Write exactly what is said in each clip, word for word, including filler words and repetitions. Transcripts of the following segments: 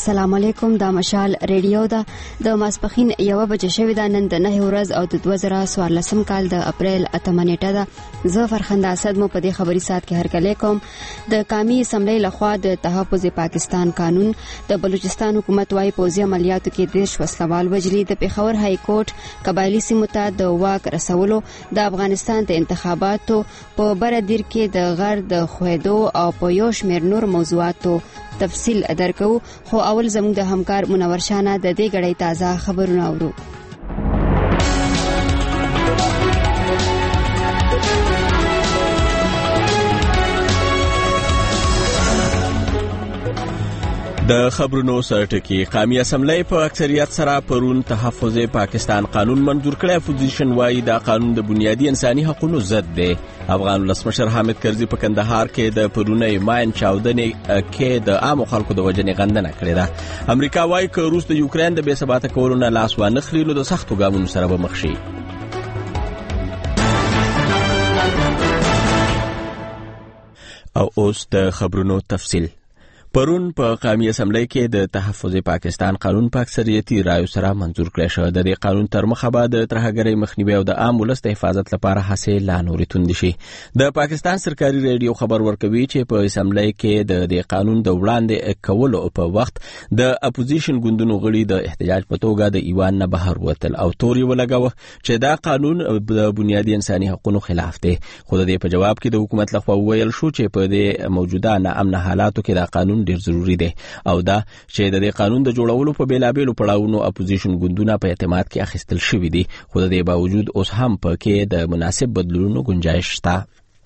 السلام علیکم. دا مشال ریډیو ده. د ماسپخین یوه بجې شوې ده. نن د نهه ورځ او د دوه زره څوارلسم کال د اپریل اتمه نیټه ده. زه فرخنده اسد مو په دې خبري ساعت کې هرکلی کوم. د قومي اسمبلی لخوا د تحفظ پاکستان قانون د بلوچستان حکومت وايي پوځي عملیاتو کې دېرش وسلوال وژلي. د پیښور های کورټ قبایلي سیمو ته د واک رسولو د افغانستان د انتخاباتو په بره دیر کې د غر د خویدو او په یو شمېر نور موضوعاتو تفصیل درکو. خو اول زموږ د همکار منور شانه د دې غړې تازه خبرونه اورو. د خبرونو سرټکی قومي اسمبلی په اکثریت سره پرون تحفظ پاکستان قانون منظور کړی. اپوزیشن وایي دا قانون د بنیادی انساني حقوقو ضد دی. افغان ولسمشر حامد کرزي په کندهار کې د پرونی ماین چاودنې کې د عامو خلکو د وژنې غندنه کړې ده. امریکا وایي که روس د یوکرين د بې ثباته کولو نه لاس وانخلي نو د سختو ګامونو سره به مخ شي. او اوس د خبرونو تفصیل. پرون په قومي اسمبلی کې د تحفظ پاکستان قانون په اکثریتي رایو سره منظور کړی شو. د دې قانون تر مخه به د ترهګرۍ مخنیوي او د عام ولس د حفاظت لپاره هڅې لا نورې توندې شي. د پاکستان سرکاري ریډیو خبر ورکوي چې په اسمبلی کې د دې قانون د وړاندې کولو په وخت د اپوزیشن ګوندونو غړي د احتجاج په توګه د ایوان نه بهر وتل او توري ولګاوه چې دا قانون د بنیادي انساني حقوقو خلاف دی. خو د دې په جواب کې د حکومت لخوا ویل شو چې په دې موجوده ناامن حالاتو کې دا قانون ډیر ضروری دی او دا چې د دې قانون د جوړولو په بیلابېلو پړاوونو اپوزیشن ګوندونه په اعتماد کې اخیستل شوي دي. خو د دې باوجود اوس هم په کې د مناسب بدلونونو گنجائش شته.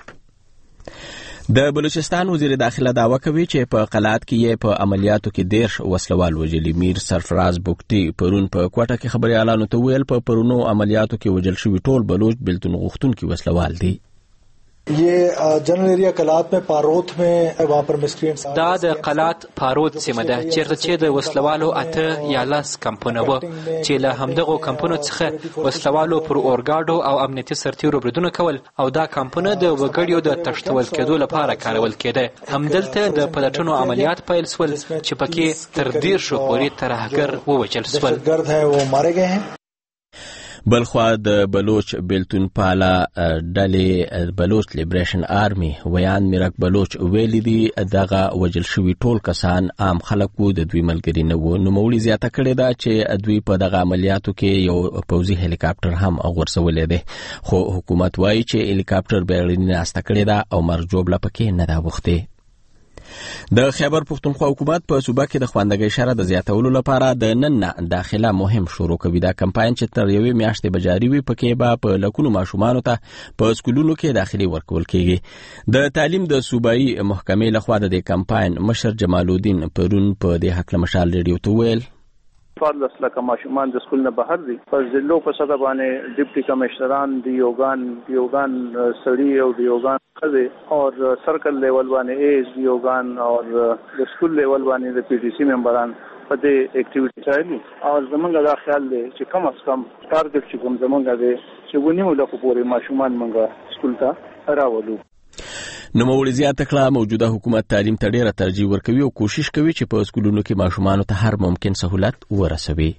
د بلوچستان وزیر داخله دعوه کوي چې په قلات کې یې په عملیاتو کې دېرش وسلوال وژلي. میر سرفراز بوکټي پرون په کوټه کې خبريالانو ته ویل په پرونو عملیاتو کې وژل شوي ټول بلوچ بلتون غوښتونکي وسلوال دي. یہ جنرل ایریا قلات میں پاروت میں وہاں پر مسکرینٹس دا د قلات پاروت سیمه ده چیرته چې د وسلوالو اته یا لاس کمپونه وو چې له همدغه کمپونو څخه وسلوالو پر اورګاډو او امنیتي سرتیرو بریدونه کول او دا کمپونه د وګړیو د تشتول کېدو لپاره کارول کېده. همدلته د پلټنو عملیات پیل شول چې پکې تر دېر شو پورې ترهګر ووژل شول. گرد ہے وہ مارے گئے ہیں. بلخوا د بلوچ بلتون پالا ډلې بلوچ لیبریشن آرمی ویان میرک بلوچ ویلي دي دغه وژل شوي ټول کسان عام خلک وو، د دوی ملګري نه وو. نوموړي زیاته کړې ده چې دوی په دغه عملیاتو کې یو پوځي هلیکاپټر هم غورځولی دی. خو حکومت وایي چې هلیکاپټر بیړنۍ ناسته کړې ده او مرګ ژوبله پکې نه ده اوښتې. د خیبر پښتونخوا حکومت په صوبه کې د خواندګۍ شرح د زیاتولو لپاره د نن نه داخله مهم شروع کوي. دا کمپاین چې تر یوې میاشتې به جاري وي پکې به په لکونو ماشومانو ته په سکولونو کې داخلي ورکول کېږي. د تعلیم د صوبایي محکمې لخوا د دې کمپاین مشر جمال الدین پرون په دې هکله مشال ریډیو ته ویل څوارلس لکه ماشومان د سکول نه بهر دي. په ضلعو په سطح باندې ډیپټي کمشنران دیوګان دیوګان سړي او دیوګان خزه او سرکل لیول باندې ایس دیوګان او د سکول لیول باندې د پی ټی سی ممبران په دې اکټیویټي کوي. او زمونږ دا خیال دی چې کم از کم ټارګټ چې کوم زمونږ دی چې ونیو لکه پورې ماشومان مونږ سکول ته راولو. نوموړي زیاته کړه موجوده حکومت تعلیم ته ډیره ترجیح ورکوي او کوشش کوي چې په سکولونو کې ماشومانو ته هر ممکن سہولت ورسوي.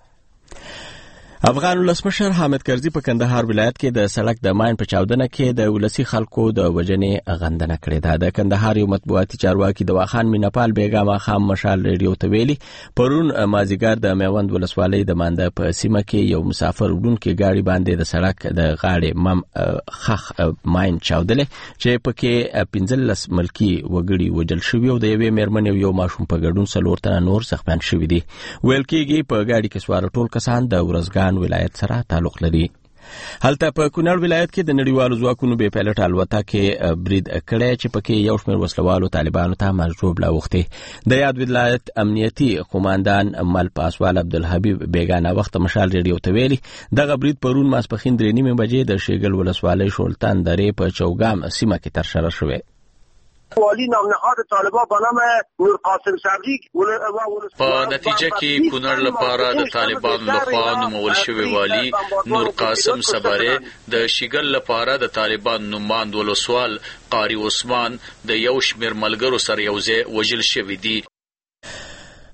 افغان ولسمشر حامد کرزي په کندهار ولایت کې د سړک د ماین په چاودنه کې د ولسی خلکو د وژنې غندنه کړې ده. د کندهار یو مطبوعاتي چارواکي دواخان مینپال بیګم خام مشال ریډیو ته ویلي پرون مازیګر د میوند ولسوالۍ د مانده په سیمه کې یو مسافر وړونکي ګاډي باندې د سړک د غاړې مم خخ ماین چاودلې چې پکې پنځلس ملکی وګړي وژل شوي او د یوې میرمنې یو ماشوم په ګډون څلور تنه نور زخمیان شوي دي. ویل کېږي په ګاډي کې سوار ټول کسان د ورځګان ولایت سره تعلق لري. هلته په کونړ ولایت کې د نړیوالو ځواکونو بې پیلوټ الوتکې برید کړی چې پکې یو شمېر وسلوالو طالبانو ته مرګ ژوبله اوښتې. د یاد ولایت امنیتي قوماندان مل پاسوال عبدالحبیب بیګانه وخت مشال ریډیو ته ویلي دغه برید پرون ماسپښین درې نیمې بجې د شیګل ولسوالۍ شولتان درې په چوګام سیمه کې ترسره شوې. والی نامنهاد طالبان به نام نور قاسم صبری په نتیجه کې کونړ لپاره د طالبان لخوا نومول شوی والی نور قاسم صبری د شیګل لپاره د طالبان نوماند ولسوال قاری عثمان د یو شمېر ملګرو سره یوځای وژل شوی دی.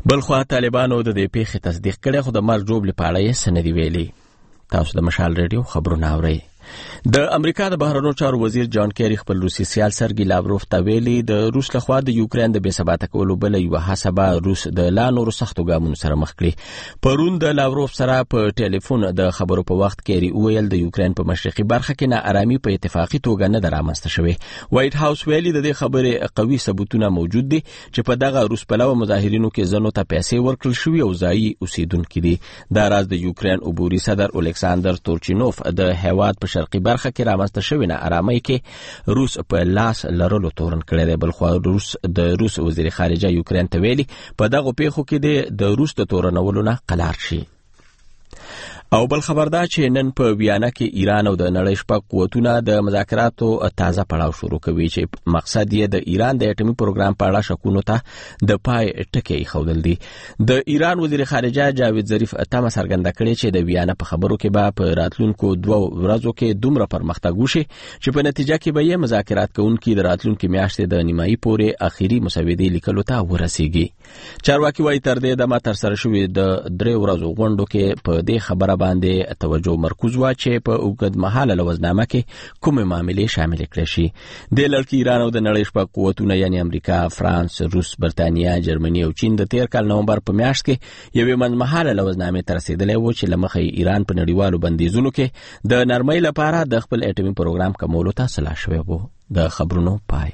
بلخوا طالبانو د دې پیښې تصدیق کړی خو د مرګ ژوبلې په اړه یې څه نه دي ویلي. تاسو د مشال ریډیو خبرونه اورئ. د امریکا د بهرنیو چارو وزیر جان کیری خپل روسي سیال سرګي لاوروف ته ویلي د روس لخوا د یوکرين د بې ثباته کولو بل یو حسابه روس د لا نورو سختو ګامونو سره مخ کړي. پرون د لاوروف سره په ټلیفون د خبرو په وخت کیری ویل د یوکرين په مشرقي برخه کې نه آرامي په اتفاقی توګه نه درامسته شوې. وایټ هاوس ویلي د دې خبرې قوي ثبوتونه موجود دي چې په دغه روس پلوه مظاهرینو کې زنو ته پیسې ورکړل شوې او ځایي اوسیدونکو دي. دا راز د یوکرين عبوري صدر الکساندر تورچینوف د هیواد په شرقي برخه کې رامنځته شوې نه آرامۍ کې روس په لاس لرلو تورن کړی دی. بلخوا روس د روس وزیر خارجه یوکرين ته ویلي په دغه پیښو کې د روس د تورنولو نه قلار شي. او بل خبردار چې نن په ویانا کې ایران او د نړۍ شپږ قوتونه د مذاکراتو تازه پړاو شروع کوي چې مقصد یې د ایران د اټومي پروګرام په اړه شکونو ته د پای ټکی ایښودل دي. د ایران وزیر خارجه جاوید ظریف تمه څرګنده کړې چې د ویانا په خبرو کې به په راتلونکو دوه ورځو کې دومره پرمختګ وشي چې په نتیجه کې به یې مذاکرات کوونکي د راتلونکو میاشتې د نیمایي پورې اخیری مسودې لیکلو ته ورسیږي. چارواکي وايي تر دې دمه تر سره شوې د درې ورځو غونډو کې په دې خبره باندې توجه مرکوز وا چې په اوږد مهاله لوزنامه کې کومه معاملې شامل کړي شي. د لړکی ایران او د نړۍ شپږ قوتونه یعنی امریکا، فرانس، روس، برتانیا، جرمني او چین د تیر کال نومبر په میاشت کې یوې منځمهاله لوزنامې تر رسیدلې و چې لمخې ایران په نړیوالو بندیزونو کې د نرمۍ لپاره د خپل اټومي پروګرام کمولو ته سلا شوی و. د خبرونو پای.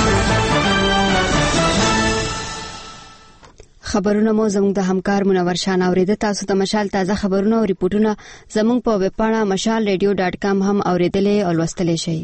خبرونه مو زموږ د همکار منور شان اوریده. تاسو ته مشال تازه خبرونه او ریپورتونه زموږ په ویب پاڼه مشال ریډیو ډاټ کام هم اوریدلې او لوستلې شئ.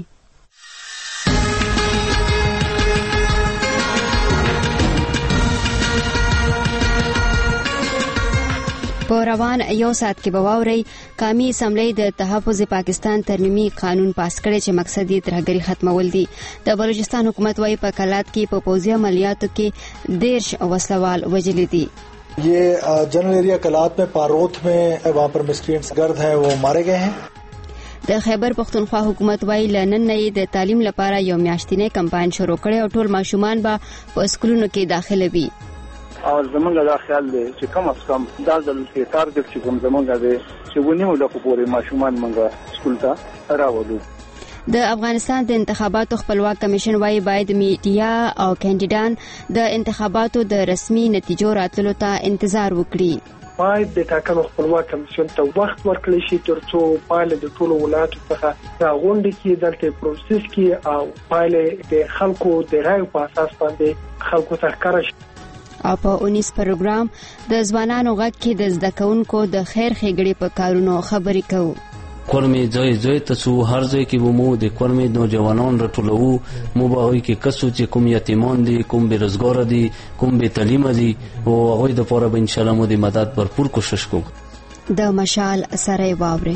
په روان یو ساعت کې به واورئ قومي اسمبلی د تحفظ پاکستان ترمیمي قانون پاس کړی چې مقصد یې ترهګري ختمول دي. د بلوچستان حکومت وايي په کلات کې په پوځي عملیاتو کې دیرش وسلوال وژلي دي. یہ جنرل ایریا کلات میں پاروت میں وہاں پر مسکرینٹس گرد ہیں وہ مارے گئے ہیں. د خیبر پختونخوا حکومت وايي لنن نه د تعلیم لپاره یو میاشتنی کمپاین شروع کړي او ټول ماشومان به په سکولونو کې داخله وي. او زمونږ دا خیال دی چې کم از کم دا ځل کې ټارګټ چې کوم زمونږ دی چې ونیو لکه پورې ماشومان مونږ سکول ته راوړو. د افغانستان د انتخاباتو خپلواک کمیشن وايي باید میډیا او کاندیدان د انتخاباتو د رسمي نتیجو راتلو ته انتظار وکړي. باید د ټاکنو خپلواک کمیشن ته وخت ورکړل شي ترڅو پایله د ټولو ولایتو څخه راغونډه کې دلته پروسس کې او پایله د خلکو د رایو په اساس باندې خلکو ته ښکاره شي. او په اونیس پروګرام د ځوانانو غږ کې د زده کوونکو د خیر ښېګړې په کارونو خبرې کوو. کورمې ځای ځای ته څو هر ځای کې به مو د کورمې نوجوانان راټولوو. مو به هغوی کې کسو چې کوم یتیمان دي، کوم بېروزګاره دي، کوم بې تعلیمه دي او هغوی دپاره به انشاءالله مو د مدد بھرپور کوشش کوو. د مشال سره یې واورئ.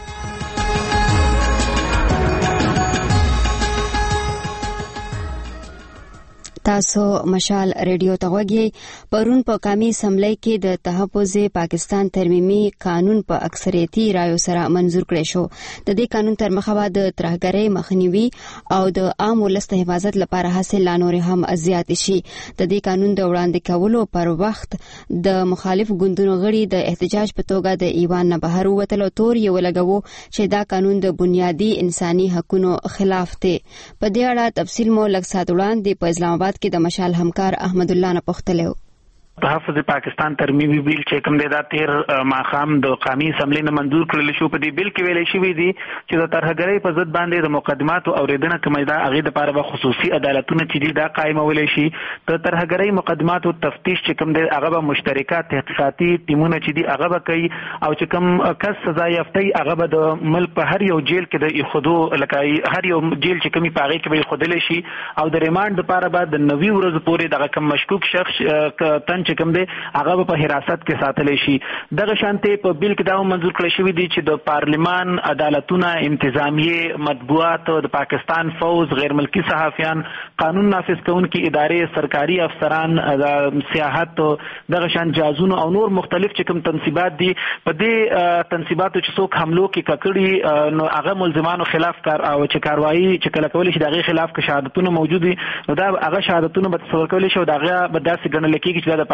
تاسو مشال ریډیو ته غوږی. پرون په قومي اسمبلی کې د تحفظ پاکستان ترمیمي قانون په اکثریتي رایو سره منظور کړی شو. د دې قانون تر مخه به د ترهګرۍ مخنیوي او د عام ولس د حفاظت لپاره حاصل لا نور هم زیات شي. د دې قانون د وړاندې کولو پر وخت د مخالف ګوندونو غړي د احتجاج په توګه د ایوان نه بهر ووتل او تور یې ولګوو چې دا قانون د بنیادي انساني حقوقو خلاف دی. په دې اړه تفصیل مو لږ ساعت وړاندې په اسلام آباد کې د مشال همکار احمد الله نه پوښتلو. تحفظ پاکستان ترمیمي بیل چې کوم دی دا تیر ماښام د قومي اسمبلی نه منظور کړل شو. په دې بیل کې ویل شوی دی چې د ترهګرۍ په ضد باندې د مقدماتو اوریدنه کومه ده هغې دپاره به خصوصي عدالتونه چې دي دا قایمولی شي. د ترهګرۍ مقدماتو تفتیش چې کوم دی هغه به مشترکه تحقیقاتي ټیمونه چې دي هغه به کوي او چې کوم کس سزا یافته هغه به د ملک په هر یو جیل کې د ایښودو لکه هر یو جیل چې کومې په هغې کې به ایښودلی شي او د ریمانډ دپاره به د نوي ورځو پورې دغه کوم مشکوک شخص تن چې کوم دی هغه په حراست کې ساتلی شي. دغه شانتې په بیل کې دا منظور کړی شوي دي چې د پارلمان، عدالتونه، انتظامیې، مطبوعات، د پاکستان فوز، غیر ملکی صحافیان، قانون نافذ کوونکي ادارې، سرکاري افسران، سیاحت، دغه شان جازونه او نور مختلف چې کوم تنصیبات دي په دې تنصیباتو چې څوک حملو کې ککړي نو هغه ملزمانو خلاف کار او چې کاروایي چې کله کولی شي د هغې خلاف که شهادتونه موجود وي نو دا هغه شهادتونه به تصور کولی شي او د هغه به داسې ګڼل کېږي چې دا د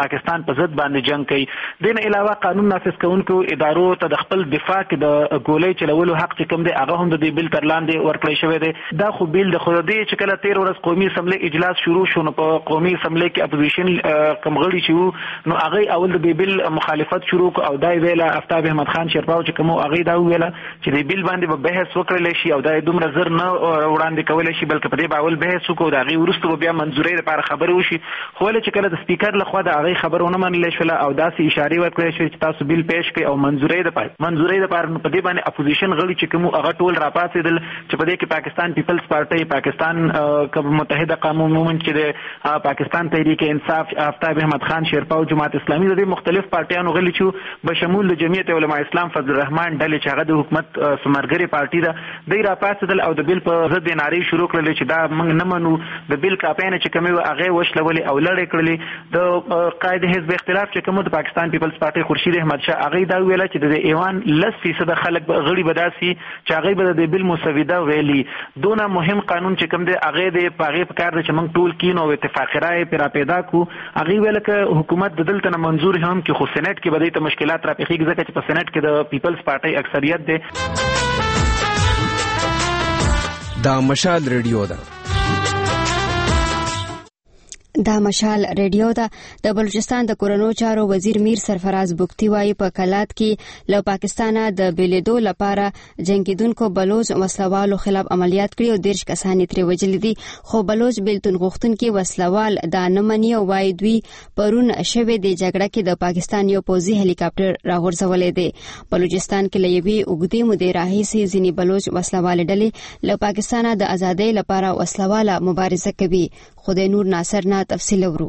پاکستان په ضد باندې جنگ کوي. دین علاوه قانون نافذ کوونکو ادارو ته د خپل دفاع کې د ګولۍ چلولو حق چې کوم دی هغه هم د دې بیل تر لاندې ورکړی شوی دی. دا خو بیل د خو دې چې کله تیر ورځ قومي اسمبلی اجلاس شروع شو نو په قومي اسمبلی کې اپوزیشن کمغړي چې نو هغه اول د دې بیل مخالفت شروع او دا ویله افتاب احمد خان شیرپاو چې کوم هغه دا ویله چې دې بیل باندې به بحث وکړل شي او دا دومره زر نه وړاندې کول شي بلکې په دې باول بحث وکړو دا غي ورسته بیا منځوري لپاره خبرې وشي. خو له چې کله د سپیکر لخوا دا غي خبرونه منل شول او داسې اشاره ورکړل شي چې تاسو بیل پېښ کړئ او منځوري لپاره منځوري لپاره په دې باندې اپوزیشن غړي چې کوم هغه ټول راپاتېدل چې په دې کې پاکستان پیپلز پارټي، پاکستان کوم متحده قوم مومنت چې د پاکستان تحریک انصاف، افتاب احمد خان شیرپاو، جماعت اسلامي د مختلف پارټیانو غړي چې بشمول جمعیت علماء اسلام فضل الرحمن ډلې چې هغه د حکومت سمرګری پارټي ده د راپاتېدل او د بیل په ضد نارې شروع کړل چې دا موږ نه منو. د بیل کاپاین چې کومه هغه وشلولې او لړې کړلې. د قائد حزب اختلاف چې کوم د پاکستان پیپلز پارټي خورشید احمد شاه هغه دا ویل چې د ایوان لس فیصد خلک غړي بداسي چې هغه به د بیل مسوده ویلي. دونه مهم قانون چې کوم دی هغه د پاغه په کار چې موږ ټول کینو او اتفاق رائے پر پیدا کو. هغه ویل چې حکومت د دلته منظور هم کې خو سېنات کې بدایي ته مشکلات را پیښیږي ځکه چې په سېنات کې د پیپلز پارټي اکثریت دی. دا مشال ریډیو ده. دا مشال ریډیو ده. د بلوچستان د کورونو چارو وزیر میر سرفراز بوکتی وايي په کلات کې له پاکستانه د بیلیدو لپاره جنگیدونکو بلوچ وسلوالو خلاف عملیات کړي او دیرش کسان ترې وژلي دي. خو بلوچ بیلتون غوښتونکي وسلوال دا نه مني او وايي دوی پرون شوې د جګړه کې د پاکستان یو پوځي هلیکاپټر راغورځولې دی. بلوچستان کې له یوې اوږدې مودې راهیسې ځینې بلوچ وسلوال ډلې له پاکستانه د ازادۍ لپاره وسلواله مبارزه کوي. خو د نور ناصر نه تفصیل ورو.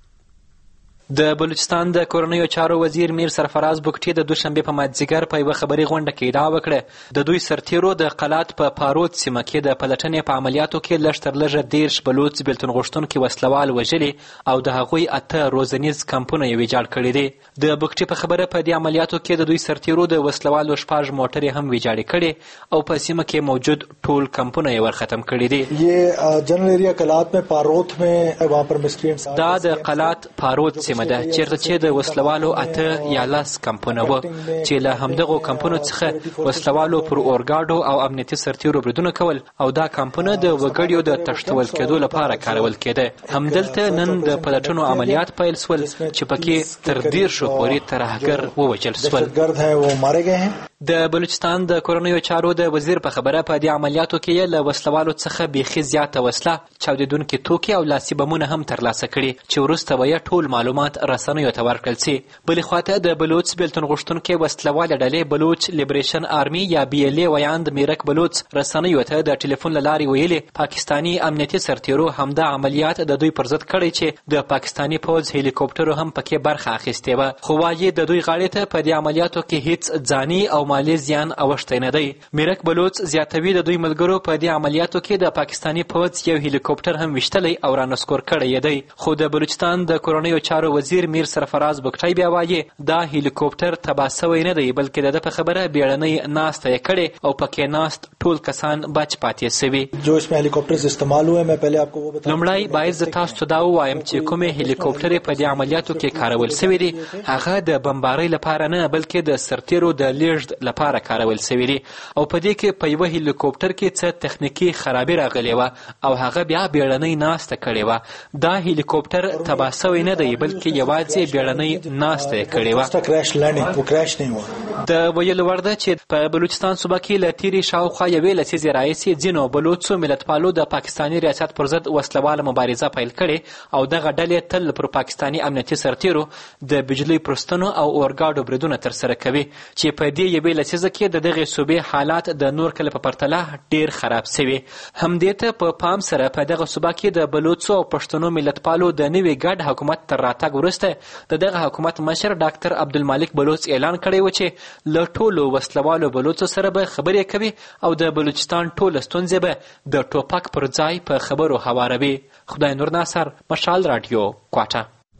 د بلوچستان د کورنیو چارو وزیر میر سرفراز بوکټي د دوشنبه په مازدیګر په یوه خبري غونډه کې ادعا وکړه د دوی سرتیرو د قلات په پاروت سیمه کې د پلټنې په عملیاتو کې لږ تر لږه دیرش بلوچ بیلتون غوښتونکي وسلوال وژلي او د هغوی اته روزنیز کمپونه یې ویجاړ کړي دي. د بوکټي په خبره په دې عملیاتو کې د دوی سرتیرو د وسلوالو شپږ موټرې هم ویجاړې کړي او په سیمه کې موجود ټول کمپونه یې ورختم کړي دي. یہ جنرل ایریا قلات میں پاروت میں وہاں پر مسکرینٹس دا د قلات پاروت سیمه ده چیرته چې د وسلوالو اته یا لس کمپونه و چې له همدغو کمپونو څخه وسلوالو پر اورګاډو او امنیتي سرتیرو بریدونه کول او دا کمپونه د وګړیو د تښتول کېدو لپاره کارول کېده. همدلته نن د پلټنو عملیات پیل سول چې پکې تر دیرشو پورې ترهګر ووژل سول. د بلوچستان د کورنیو چارو د وزیر په خبره په دې عملیاتو کې له وسلوالو څخه بیخي زیاته وسله، چاودیدونکي توکي او لاسي بمونه هم ترلاسه کړي چې وروسته به یې ټول معلومات رسنیو ته ورکړل سي. بلې خواته د بلوچ بیلتون غوښتونکي وسلواله ډلې بلوچ لیبریشن آرمي یا بي ال اي ویاند میرک بلوچ رسنیو ته د ټلیفون له لارې ویلي پاکستاني امنیتي سرتیرو همدا عملیات د دوی پر ضد کړی چې د پاکستاني پوځ هلیکوپټرو هم پکې برخه اخیستې وه. خو وايي د دوی غاړې ته په دې عملیاتو کې هیڅ ځاني او مالي زیان اوښتی نه دی. میرک بلوچ زیاتوي د دوی ملګرو په دې عملیاتو کې د پاکستاني پوځ یو هلیکوپټر هم ویشتلی او رانسکور کړی دی. خو د بلوچستان د کورنیو چارو وزیر میر سرفراز بوکټي بیا وایي دا هلیکوپټر تباه سوی نه دی بلکې د ده په خبره بیړنۍ ناسته یې کړې او پکې ناست ټول کسان بچ پاتې سوي. لومړی باید زه تاسو ته دا ووایم چې کومې هلیکوپټرې په دې عملیاتو کې کارول سوي دي هغه د بمبارۍ لپاره نه بلکې د سرتیرو د لیږد لپاره کارول سوي دي او په دې کې په یوه هلیکوپټر کې څه تخنیکي خرابي راغلې وه او هغه بیا بیړنۍ ناسته کړې وه. دا هلیکوپټر تباه سوی نه دی بلکې یوازې بیړنۍ ناسته یې کړې وه. د ویلو وړ ده چې په بلوچستان صوبه کې له تیرې شاوخوا یوې لسیزې راهیسې ځینو بلوچو ملتپالو د پاکستاني ریاست پر ضد وسلواله مبارزه پیل کړې او دغه ډلې تل پر پاکستاني امنیتي سرتیرو د بجلي پرستنو او اورګاډو بریدونه ترسره کوي چې په دې یوې لسیزه کې د دغې صوبې حالات د نور کله په پرتله ډېر خراب سوي. همدې ته په پام سره په دغه صوبه کې د بلوچو او پښتنو ملتپالو د نوي ګډ حکومت تر راتګ وروسته د دغه حکومت مشر ډاکټر عبدالمالک بلوچ اعلان کړی و چې له ټولو وسلوالو بلوچو سره به خبرې کوي او د بلوچستان ټوله ستونزې به د ټوپک پر ځای په خبرو هواروي. خدای نور ناصر، مشال رادیو، کوټه.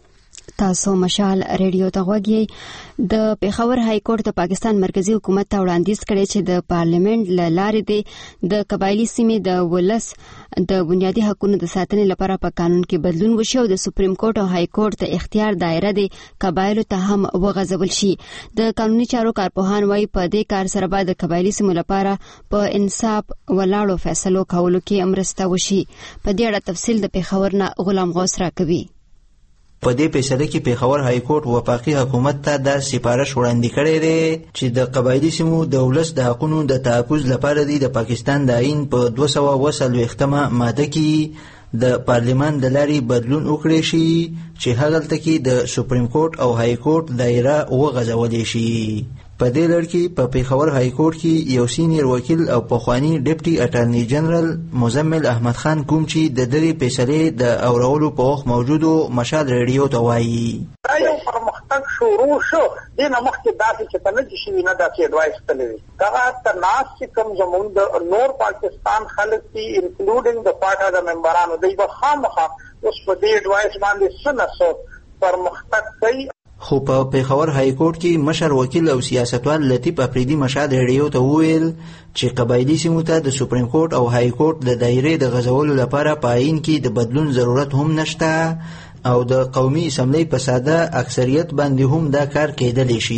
تاسو مشال ریډیو ته غوږی د پیښور های کورټ د پاکستان مرکزی حکومت ته وړاندیز کړي چې د پارلیمنت له لارې د قبایلی سیمې د ولس د بنیادي حقوقو د ساتنې لپاره په قانون کې بدلون وشي او د سپریم کورټ او های کورټ د اختیار دایره د قبایلو ته هم وغځول شي. د قانوني چارو کارپوهان وايي په دې کار سره به د قبایلی سیمو لپاره په انصاف ولاړو فیصلو کولو کې مرسته وشي. په دې اړه تفصیل د پیښور نه غلام غوث راکوي. په دې فیصله کې پیښور های کورټ وفاقي حکومت ته د سفارش وړاندې کړی دی چې د قبایلی سیمو د ولس د حقوقو د تحفظ لپاره د پاکستان د آئین په دوه سوه اوه څلوېښتمه ماده کې د پارلیمان د لارې بدلون وکړی شي چې هغلته کې د سپریم کورټ او های کورټ دایره وغځولی شي. په دې لړ کې په پیښور های کورټ کې یو سینیر وکیل او پخوانی ډیپټي اټارنی جنرال مزمل احمد خان کوم چې د دغې فیصلې د اورولو په وخت موجودو مشال ریډیو ته وایي دا یو پرمختګ شروع شو. دې نه مخکې داسې چې ته نه دي شوي نه داسې اډوایس تللی وي. دغه تناس چې کوم زموږ د نور پاکستان خلک دي انکلوډینګ د پارټا د ممبرانو دوی به خامخا اوس په دې اډوایس باندې څه نه څه پرمختګ کوي. خو په پیښور های کورټ کې مشر وکیل او سیاستوال لطیف افریدي مشهد ریډیو ته وویل چې قبایلی سیمو ته د سپریم کورټ او های کورټ د دایرې د غځولو لپاره په آئین کې د بدلون ضرورت هم نشته او د قومي اسمبلی په ساده اکثریت باندې هم دا کار کېدلی شي.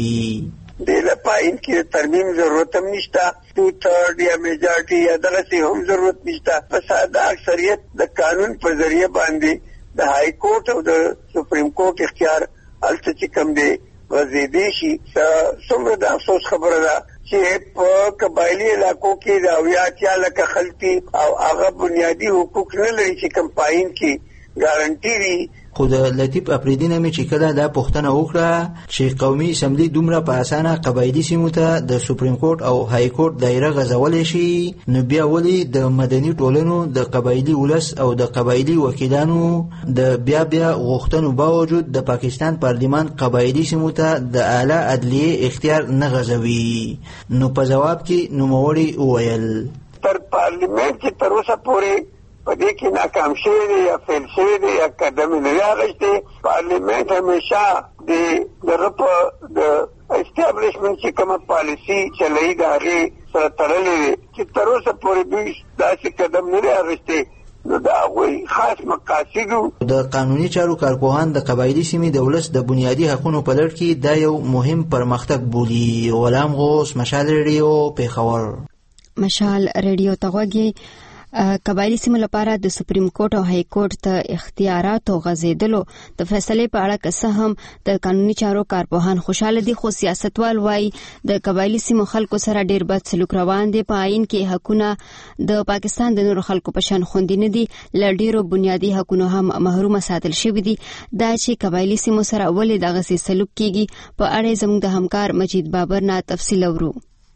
د پاین کې ترمیم ضرورت هم نشته، ټو تھرډ یا میجارټي یا دغسې هم ضرورت نشته. په ساده اکثریت د قانون په ذریعه باندې د های کورټ او د سپریم کورټ اختیار الته چې کوم دی وزیدی شي. څومره د افسوس خبره ده چې په قبایلی علاقو کې د اویا اتیا لکه خلک او هغه بنیادي حقوق نه لري چې کوم پاین کې ګارانټي وي. خو د لطیف افریدي نه مې چې کله دا پوښتنه وکړه چې قومي اسمبلی دومره په اسانه قبایلی سیمو ته د سپریم کورټ او های کورټ دایره غځولی شي، نو بیا ولې د مدني ټولنو د قبایلی ولس او د قبایلی وکیلانو د بیا بیا غوښتنو باوجود د پاکستان پارلیمان قبایلی سیمو ته د اعلی عدلیې اختیار نه غځوي؟ نو په جواب کې نوموړي وویل تر پارلیمنت چې تر اوسه پورې په دې کې ناکام شوی دی یا فیل شوی دی یا قدم یې نه دی اخیستی. پارلیمنت همیشه د دغه په د اسټابلیشمنټ چې کومه پالیسي چلوي د هغې سره تړلې دی چې تر اوسه پورې دوی داسې قدم نه دی اخیستی. نو د هغوی خاص مقاصدو د قانوني چارو کارپوهان د قبایلي سیمې د ولس د بنیادي حقونو په لړ کې دا یو مهم پرمختګ بولي. غلام غوث، مشال ریډیو، پیښور. مشال ریډیو ته غوږی. قبایلی سیمو لپاره د سپریم کورټ او های کورټ ته اختیاراتو غځېدلو د فیصلې په اړه که څه هم د قانوني چارو کارپوهان خوشاله دي، خو سیاستوال وایي د قبایلی سیمو خلکو سره ډیر بد سلوک روان دی. په آئین کې حقونه د پاکستان د نورو خلکو په شان خوندي نه دي، له ډیرو بنیادي حقونو هم محروم ساتل شوي دي. دا چې قبایلی سیمو سره ولې دغسې سلوک کیږي په اړه زموږ د همکار مجید بابر نه تفصیل اورو.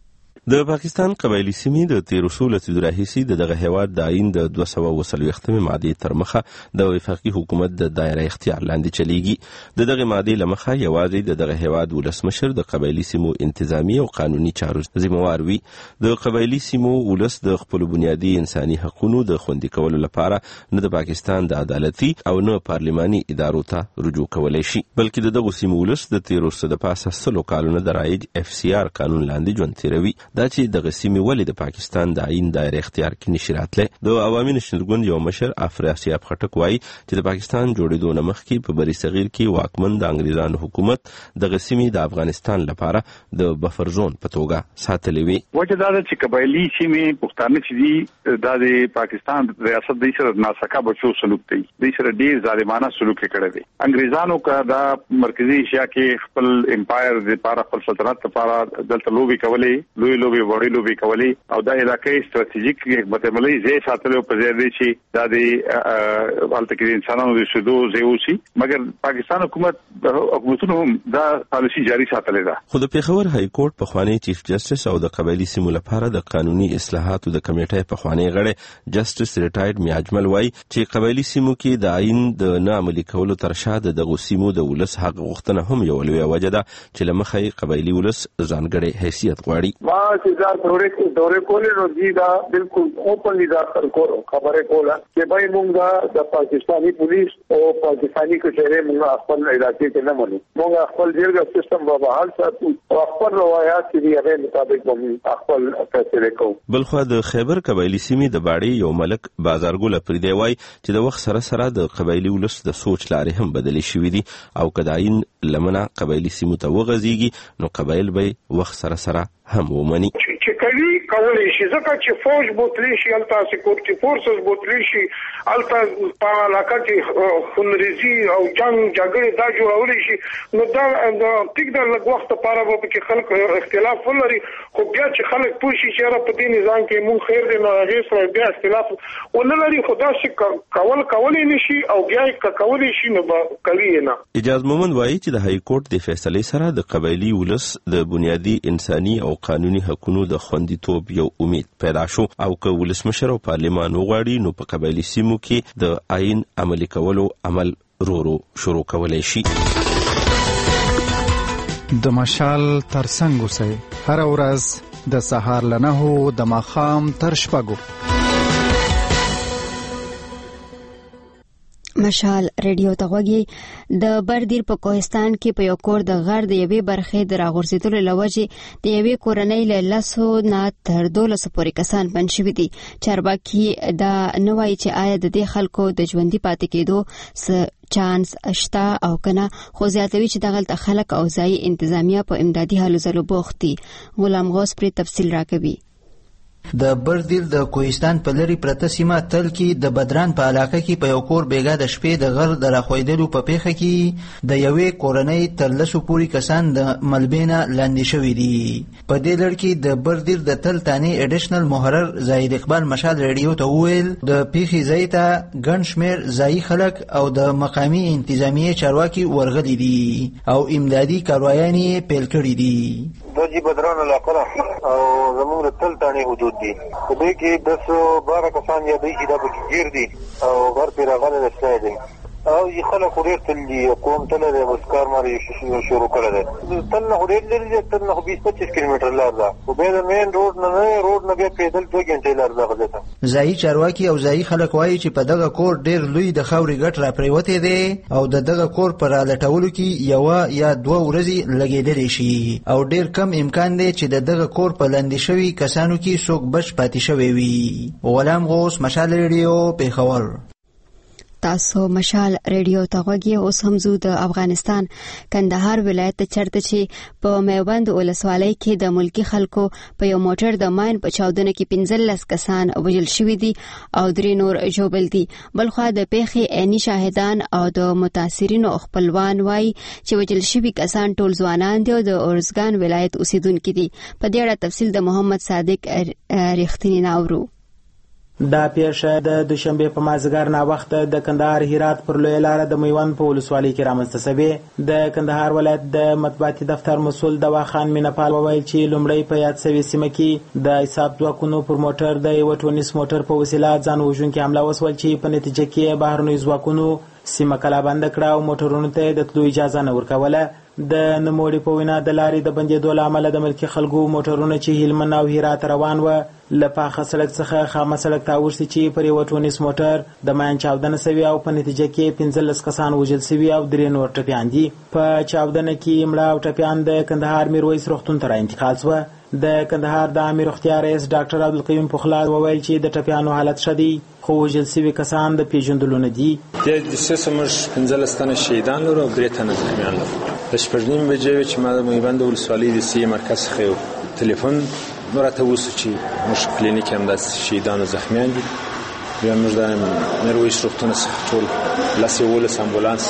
د پاکستان قبایلی سیمې د تیرو څو لسیزو راهیسې د دغه هیواد د آئین د دوه سوه اوه څلوېښتمې مادې تر مخه د وفاقي حکومت د دایره اختیار لاندې چلیږي. د دغه مادې له مخه یوازې د دغه هیواد ولسمشر د قبایلی سیمو انتظامی او قانوني چارو ذمہوار وي. د قبایلی سیمو ولس د خپلو بنیادي انساني حقوقو د خوندي کولو لپاره نه د پاکستان د عدالتي او نه پارلماني ادارو ته رجوع کولی شي، بلکې د دغو سیمو ولس د تیرو څه د پاسه سلو کالونو د رایج اف سی آر قانون لاندې ژوند تیروي. دا چې دغه سیمې ولې د پاکستان د آئین دایره اختیار کې نشي راتلی. د عوامي نشنل ګوند یو مشر افراسیاب خټک وایي چې د پاکستان جوړېدو نه مخکې په بری صغیر کې واکمن د انګریزانو حکومت دغه سیمې د افغانستان لپاره د بفر زون په توګه ساتلې وي. وجه دا ده چې قبایلي سیمې پښتانه چې دي دا د پاکستان ریاست دوی سره ناسکا بچو سلوک دی، دوی سره ډېر ظالمانه سلوک کړی دی. انګریزانو کا دا مرکزي ایشیا کې خپل امپایر د پاره خپل سلطنت لپاره دلته لوبي کولې، لوی لوبي وړي لوبي کولی او دا علاقې ستراتیژیک متملي ځای ساتلو په ځای دی چې دا د حالت کې انسانانو د سودو ځای وسی، مګر پاکستان حکومت حکومتونو هم دا پالیسي جاری ساتلې ده. خو د پیښور های کورټ پخوانی چیف جسټس او د قبایلی سیمو لپاره د قانوني اصلاحاتو د کمیټې پخوانی غړی جسټس ریټایرډ میاجمل وایي چې قبایلی سیمو کې د آئین د نه عملي کولو تر شا د دغو سیمو د ولس حق غوښتنه هم یو لویه وجه ده چې له مخې قبایلی ولس ځانګړی حیثیت غواړي. ما چې دا دورې دورې کولې نو دی دا بالکل اوپنلی دا خبره کوله چې به موږ د پاکستاني پولیس او پاکستاني کچېره موږ خپل علاقې کې نه منو موږ خپل جرګه سیستم په بحال ساتو او خپل روایت دی هغه مطابق موږ خپل فیصله کوو. بلخو د خیبر قبایلی سیمې د باړې یو ملک بازارګل پردی وای چې د وخت سره سره د قبایلی ولس د سوچ لارې هم بدلې شوې دي او کداین لمنه قبایلی سیمو ته وغځيږي نو قبایل به وخت سره سره هم ومني. چې کوي کولای شي ځکه چې فوج بوتلی شي التا سکیورټي فورسز بوتلی شي التا په علاقه کې خونریزي او جنگ جګړه دا جوړول شي نو دا د ټیک د لږ وخت لپاره به کې خلک اختلاف ولري خو بیا چې خلک پوښي چې را په دې نظام کې مون خیر دی نو هغه سره بیا اختلاف ولري خدا چې کول کولای نشي او بیا کولای شي نو کوي نه. اجازه مومن وایي چې د های کورټ د فیصلې سره د قبایلی ولس د بنیادی انساني او قانوني حقوقو د خوندیتوب یو امید پیدا شو او که ولسمشر او پارلمان وغواړي نو په قبایلی سیمو کې د آئین عملي کولو عمل رورو شروع کولای شي. د مشال ترڅنګ اوسئ هر ورځ د سهار له نهو د ماښام تر شپږو. مشال ریډیو ته غوږی د بردیر په کوهستان کې په یو کور د غر د یوې برخې د راغورځېدلو له وجې د یوې کورنۍ له لسو نه تر دولسو پورې کسان بند شوي دي. چارواکي دا نه وایي چې آیا د دې خلکو د ژوندي پاتې کېدو څه چانس شته او کنه خو زیاتوي چې دغلته خلک او ځایي انتظامیه په امدادي هلو ځلو بوخت دي. غلام غوث پرې تفصیل راکوي. د بردیل د کوهستان په لري پرته سیمه تل کې د بدران په علاقه کې په یو کور بیګا د شپې د غر د راخویدلو په پیښه کې د یوې کورنۍ تر لسو پورې کسان د ملبینه لاندې شوي دي. په دې لړ کې د بردیل د تل تانی اډیشنل محرر زاهد اقبال مشال ریډیو ته وویل د پیښې ځای ته ګڼ شمېر ځایي خلک او د مقامي انتظامیې چارواکي ورغلي دي او امدادي کاروایانې پیل کړي دي. دا جی بدران علاقه او زموږ تل تانی حدود دي په دې کې د سو بارہ کسان یا دوی چې دا پکې ګیر دي او غر پې راغلی رسلی دی او یې خلک خو ډېر تل دي قوم تللی دی بس کار مار یې شروع کړی دی تل نه خو ډېر لرې دی تل نه خو بیس پچیس کیلومیټر لار ده خو بیا د مین روډ نه نه روډ نه بیا پیدل دوه ګنټې لار ده غځې ته. ځایي چارواکي او ځایي خلک وایي چې په دغه کور ډېر لوی د خاورې ګټ را پرېوتی دی او د دغه کور په رالټولو کې یوه یا دوه ورځې لګېدلی شي او ډېر کم امکان دی چې د دغه کور په لاندې شوي کسانو کې څوک بچ پاتې شوی وي. غلام غوث مشال ریډیو پیښور. تاسو مشال ریډیو ته غوږی. اوس هم زو د افغانستان کندهار ولایت ته چرته چې په میوند ولسوالۍ کې د ملکی خلکو په یو موټر د ماین په چاودنه کې پنځلس کسان وژل شوي دي او درې نور ژوبل دي. بلخو د پیښې عیني شاهدان او د متاثرینو خپلوان وایي چې وژل شوي کسان ټول ځوانان دي او د اورزګان ولایت اوسیدونکي دي. په دې اړه تفصیل د محمد صادق ریښتینی ناورو. دا پیښه د دوشنبه په مازیګر نا وخت د کندهار هرات پر لوی لار د میوند په ولسوالۍ کې رامنځته شوه. د کندهار ولایت د مطبوعاتي دفتر مسول دوا خان مینپال وویل چې لومړی په یاد سوي سیمه کې د حساب ځواکونو پر موټر د یو ټونس موټر په وسیله ځان وژونکي حمله وسول چې په نتیجه کې بهرنۍ ځواکونو سیمه کلا بند کړه او موټرونو ته د تلو اجازه نه ورکوله. د نموړي په وینا د لارې د بندېدو له امله د ملکي خلکو موټرونه چې هلمند او هرات روان و له پاخه سړک څخه خامه سړک ته اوښتي چې پر یو ټونس موټر د ماین چاودنه سوي او په نتیجه کې پنځلس کسان وژل سوي او درې نور ټپیان دي. په چاودنه کې مړه او ټپیان د کندهار میرویس روغتون ته انتقال شو. د کندهار د عامه روغتیا رئیس ډاکټر عبدالقیوم پخلا وویل چې د ټپیانو حالت ښه دی خو وژل سوي کسان د پیژندلو نه دي. د سیسه موږ پنځلس تنه شهیدان لرو او درې تنه زخمیان لرو. د شپږ نیم بجې چې ما د میوند ولسوالۍ د سي مرکز څخه ټلیفون راته وسو چې موږ کلینیک هم د شهیدانو زخمیان دي. بیا موږ د میرویس روغتون څخه ټول لاس یولس امبولانس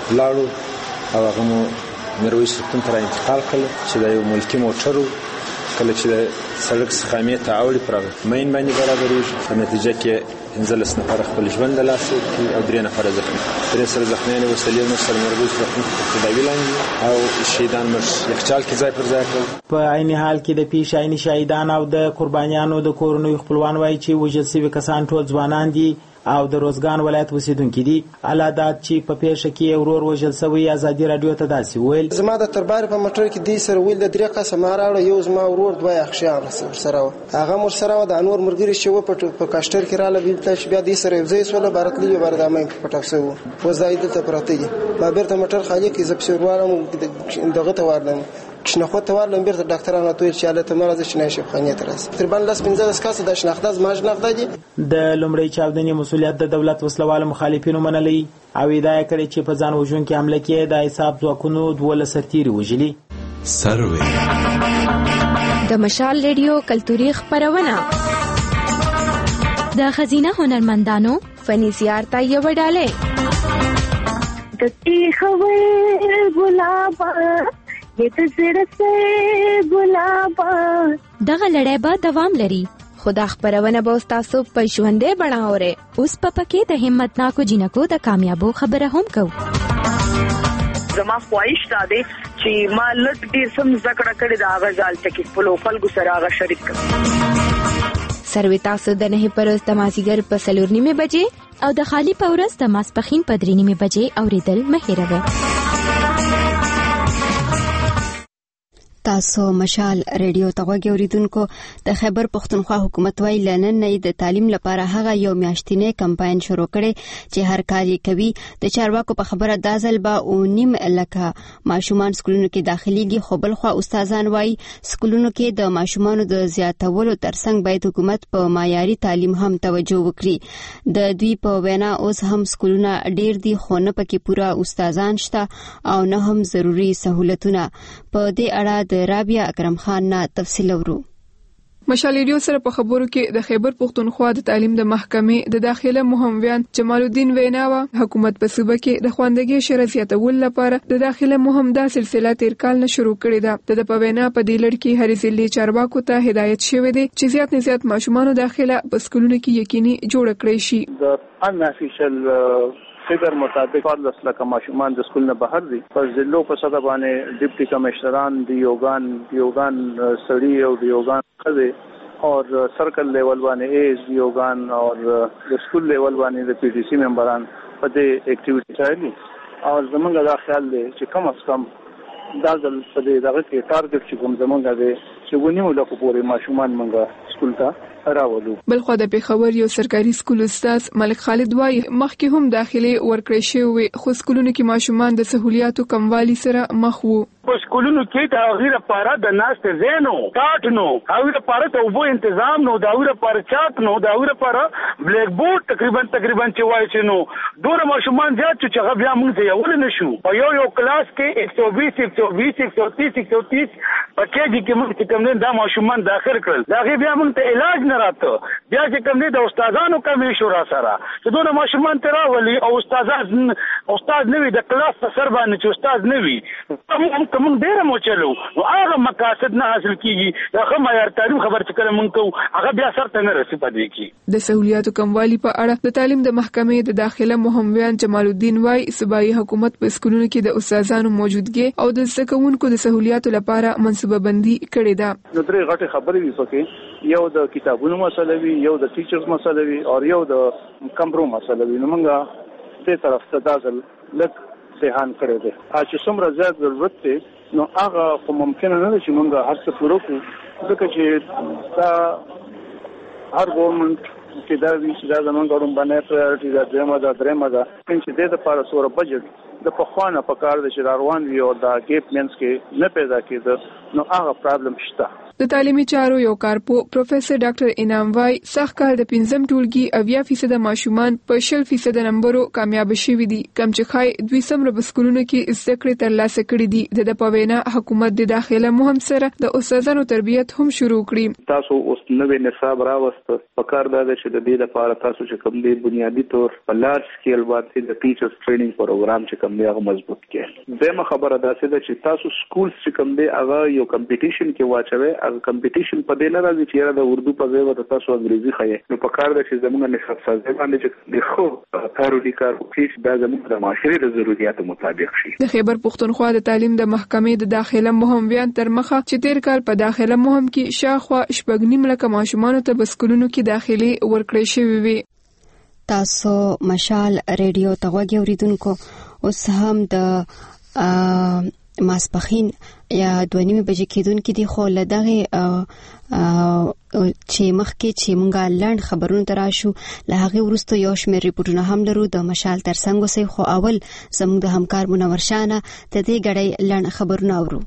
لاړو او هغه مو میرویس روغتون ته انتقال کړل چې د یو ملکي موټر کله چې د سړک څخه مې ته اوړي پر مین باندې برابرېږي. په نتیجه کې پنځلس نفر خپل ژوند له لاسه ورکړي او درې نفر زخمي. درې سره زخمیان یې وسلې نور سره میرویس روغتون ته تداوي لاندې او شهیدان موږ یخچال کې ځای پر ځای کړل. په عین حال کې د پیښې عیني شهیدان او د قربانیانو د کورنیو خپلوان وایي چې وژل شوي کسان ټول ځوانان دي او د روزګان ولایت اوسیدونکي دي. علادات چې په پیښه کې ورور وژل شوی ازادي رادیو ته داسې ویل: زما د تربار په موټر کې دی سره ویل د درې قسم راوړ، یو زما ورور دوه اخشیان سره و، هغه مر سره د انور مرګري شو په کاشتر کې رااله ویل چې بیا دې سره یو ځای سول بارتلی بردامه پټاو سو و زاید ته پراته دي. ما بیرته موټر خالي کې زپسوروالم دغه ته واردم شناخت ته ورلم بیرته ډاکټرانو ته چې حالت مرز شنه شي خانه ترس تقریبا لاس پنځه کاسه د شناخت از ما شناخت دي. د لومړی چاودنې مسولیت د دولت وسلوال مخالفینو منلي او ادعا کړې چې په ځان وژونکي حمله کې د حساب ځواکونو دوله سرتیري وژلي. سروي د مشال ریډیو کلتوري خبرونه د خزینه هنرمندانو فني زیارت یو ډاله د تیخوي ګلابا دغه لړۍ به دوام لري. خدا خبرونه به تاسو په ژوندې بڼه اورئ. اوس په پکې د همتناکو جنکو د کامیابو خبره هم کوو. زما خواهش دا دی چې ما لږ ډیر سم ذکر کړی دا غزال چې په لوکل ګو سره هغه شریک کړم. سروي تاسو د نه پرز د مازیګر په سلور نیمه بجې او د خالی پورس د ماسپخین په درې نیمه بجې اوریدل مه هېروئ. تاسو مشال ریډیو ته غوږی اوریدونکو. د خیبر پختونخوا حکومت وايي لنن نه د تعلیم لپاره هغه یو میاشتنی کمپاین شروع کړي چې هر کال یې کوي. د چارواکو په خبره دا ځل به او نیم لکه ماشومان سکولونو کې داخليږي، خو بل خو استادان وايي سکولونو کې د ماشومانو د زیاتولو ترڅنګ باید حکومت په معیاري تعلیم هم توجه وکړي. د دوی په وینا اوس هم سکولونه ډیر دي خو نه پکې پوره استادان شته او نه هم ضروري سہولتونه. په دې اړه رابعه اکرم خان نه تفصیل ورو. مشال ریډیو سره په خبرو کې د خیبر پختونخوا د تعلیم د محکمې د داخله مهموان جمال الدین ویناوه حکومت په صوبه کې د خواندګۍ شرط زیاتول لپاره د داخله مهم دا سلسله تیر کال نه شروع کړې ده. د په وینا په دې لړ کې هر ضلع چارواکو ته هدایت شوی دی چې زیات نه زیات ماشومان داخله په سکولونو کې یقیني جوړ کړي شي. د ان افیشل فگر مطابق پارلس لکه ماشومان د سکول نه بهر دي. پر ضلعو په سطح باندې ډیپټي کمشنران دی یوګان دیوګان سړی او دیوګان خزه او سرکل لیول باندې ایز دیوګان او د سکول لیول باندې د پی ټی سی ممبران په دې اکټیویټی چالي او زمونږ دا خیال دی چې کم از کم دا ځل په دې دغه کې ټارګټ چې کوم زمونږ دی چې ونیو لکه پورې ماشومان مونږه سکول ته راولو. بلخو د پیښور یو سرکاري سکول استاد ملک خالد وایي مخکې هم داخلي ورکړې شوی خو سکولونو کې ماشومان د سہولیاتو کموالي سره مخ وو. په سکولونو کې د غیر لپاره د ناست زینو کاټ نو او لپاره ته وبو تنظیم نو دا غیر لپاره چاک نو دا غیر لپاره بلیک بورډ تقریبا تقریبا چې وایي چې نو دوه ماشومان زیات چې هغه بیا موږ ته یو نه شو په یو یو کلاس کې ایک سو بیس ایک سو بیس ایک سو تیس ایک سو تیس پکې دي کې موږ کوم نه دا ماشومان داخل کړل دا غي بیا موږ ته علاج نه راته بیا چې کوم نه د استادانو کمې شو را سره چې دوه ماشومان تر ولي او استادان استاد نوی د کلاس په سر باندې چې استاد نوی هم کوم ډیر مو چلو او هغه مقاصد نه حاصل کیږي دا کومه یار تعلیم خبر چې کله مونږ کو هغه بیا سره نه رسې پدې کی. د سہولیاتو کموالی په اړه د تعلیم د محکمې د داخله مهموان جمال الدین وای صوبایي حکومت په سکولونو کې د استادانو موجودګي او د زکونکو د سہولیاتو لپاره منصوبه بندي کړې ده. نو درې غټه خبرې وي پکې یو د کتابونو مسله وي یو د ټیچرز مسله وي او یو د کمپرو مسله وي. نو مونږه دې طرف ته داخل لک سهان کړی دی چې څومره زیات ضرورت دی نو هغه خو ممکن نه دی چې موږ هر څه پوره کړو ځکه چې دا هر ګورنمنت چې دا وی چې دا زمونږ ګورم باندې پرایورټي دا درېمه دا درېمه دا چې دې لپاره سوره بجټ د پخوانه په کار د چې روان وي او دا ګیپ مینس کې نه پیدا کېده نو هغه پرابلم شته. د تعلیمي چارو یو کارپو پروفیسور ډاکټر انعام وای سخت کال د پنځم ټولګي اویا فیصد ماشومان په شل فیصد نمبرو کامیاب شوي دي کم چې خای دوی سمره په سکولونو کې زده کړې ترلاسه کړي دي. د پوینا حکومت د داخله مهم سره د استادانو تربیت هم شروع کړي. تاسو اوس نوې نصاب راوست په کار دا چې د دې لپاره تاسو چې کوم دی بنیادی تور په لارج سکیل باندې د ټیچرز ټریننګ پروګرام چې کوم دی هغه مضبوط کړي. دغه خبره دا چې تاسو سکول چې کوم دی هغه یو کمپټیشن کې واچوي هغه کمپټیشن په دې نه راځي چې د اردو په ځای ورته تاسو انګریزي خایي نو په کار د چې زموږ نصاب سازي باندې چې د خو کارولي کار وکړي دا زموږ د معاشري د ضرورتو مطابق شي. د خیبر پختونخوا د تعلیم د محکمې د داخله مهم بیان تر مخه چې تیر کال په داخله مهم کې شاخوا شپږ نیم لک ماشومان ته په سکولونو کې داخلي ورکړې شوې وي. تاسو مشال ریډیو تغوږی اوریدونکو اوس هم د ماسپخین یا دوه بجې کېدونکې دي خو له دغه چې مخکې چې مونږه لنډ خبرونه تراشو له هغه وروسته یو شمېر ریپورټونه هم لرو د مشال ترڅنګ اوسئ خو اول زموږ د همکار منور شانه د دې غړې لنډ خبرونه اورو.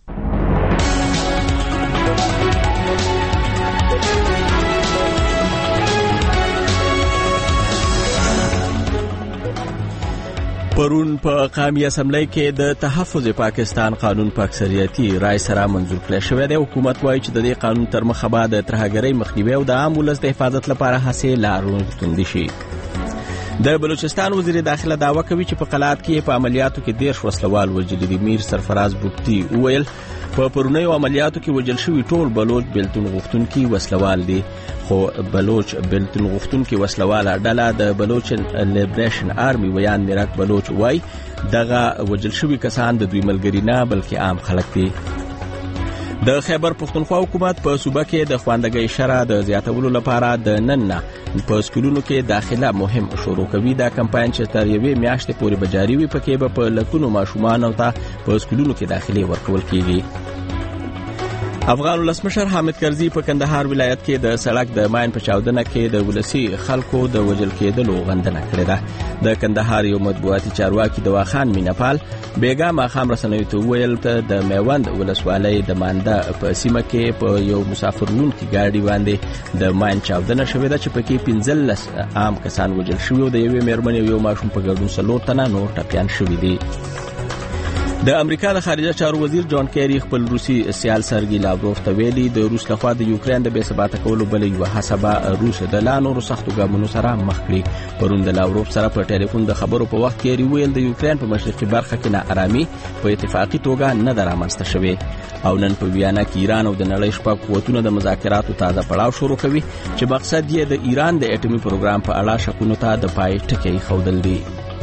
پرون په قومي اسمبلی کې د تحفظ پاکستان قانون په اکثریتي رای سره منظور کړل شوی دی. حکومت وایي چې د دې قانون تر مخه به د ترهګرۍ مخنیوي او د عام ولس د حفاظت لپاره هڅې لارو توندې شي. د بلوچستان وزیر داخله دعوه کوي چې په قلات کې په عملیاتو کې ډېر وسلوال وژل دي. میر سرفراز بوکتی وویل په پرونیو عملیاتو کې وژل شوي ټول بلوچ بیلتون غوښتونکي وسلوال دي، خو بلوچ بیلتون غوښتونکي وسلواله ډله د بلوچ لیبریشن آرمي ویان میراک بلوچ وای دغه وژل شوي کسان د دوی ملګري نه بلکې عام خلک دي. د خیبر پښتونخوا حکومت په صوبه کې د خواندګۍ شرح د زیاتولو لپاره د نن نه په سکولونو کې داخله مهم شروع کوي. دا کمپاین چې تر یوې میاشتې پورې به جاري وي، پکې به په لکونو ماشومانو ته په سکولونو کې داخلي ورکول کیږي. افغان ولسمشر حامد کرزي په کندهار ولایت کې د سړک د ماین په چاودنه کې د ولسی خلکو د وژل کېدلو غندنه کړې ده. د کندهار یو مطبوعاتي چارواکي دواخان مینپال بیګا ماښام رسنیو ته وویل د میوند ولسوالۍ د مانده په سیمه کې په یو مسافرلونکي ګاډي باندې د ماین چاودنه شوې ده چې پکې پنځلس عام کسان وژل شوي او د یوې مېرمنې او یو ماشوم په ګډون څلور تنه نور ټپیان شوي دي. د امریکا د خارجه چارو وزیر جان کیری خپل روسي سیال سرګي لاوروف ته ویلي د روس لخوا د یوکرين د بې ثباته کولو بل یو حسابه روس د لانو سختو ګامونو سره مخ کړي. پرون د لاوروف سره په ټلیفون د خبرو په وخت کیری ویل د یوکرين په مشرقي برخه کې ناارامي په اتفاقی توګه نه درامسته شوې او نن په ویانا کې ایران او د نړۍ شپږ قوتونه د مذاکراتو تازه پړاو شروع کوي چې مقصد یې د ایران د اټومي پروګرام په اړه شکونو ته د پای ټکی خودل دي.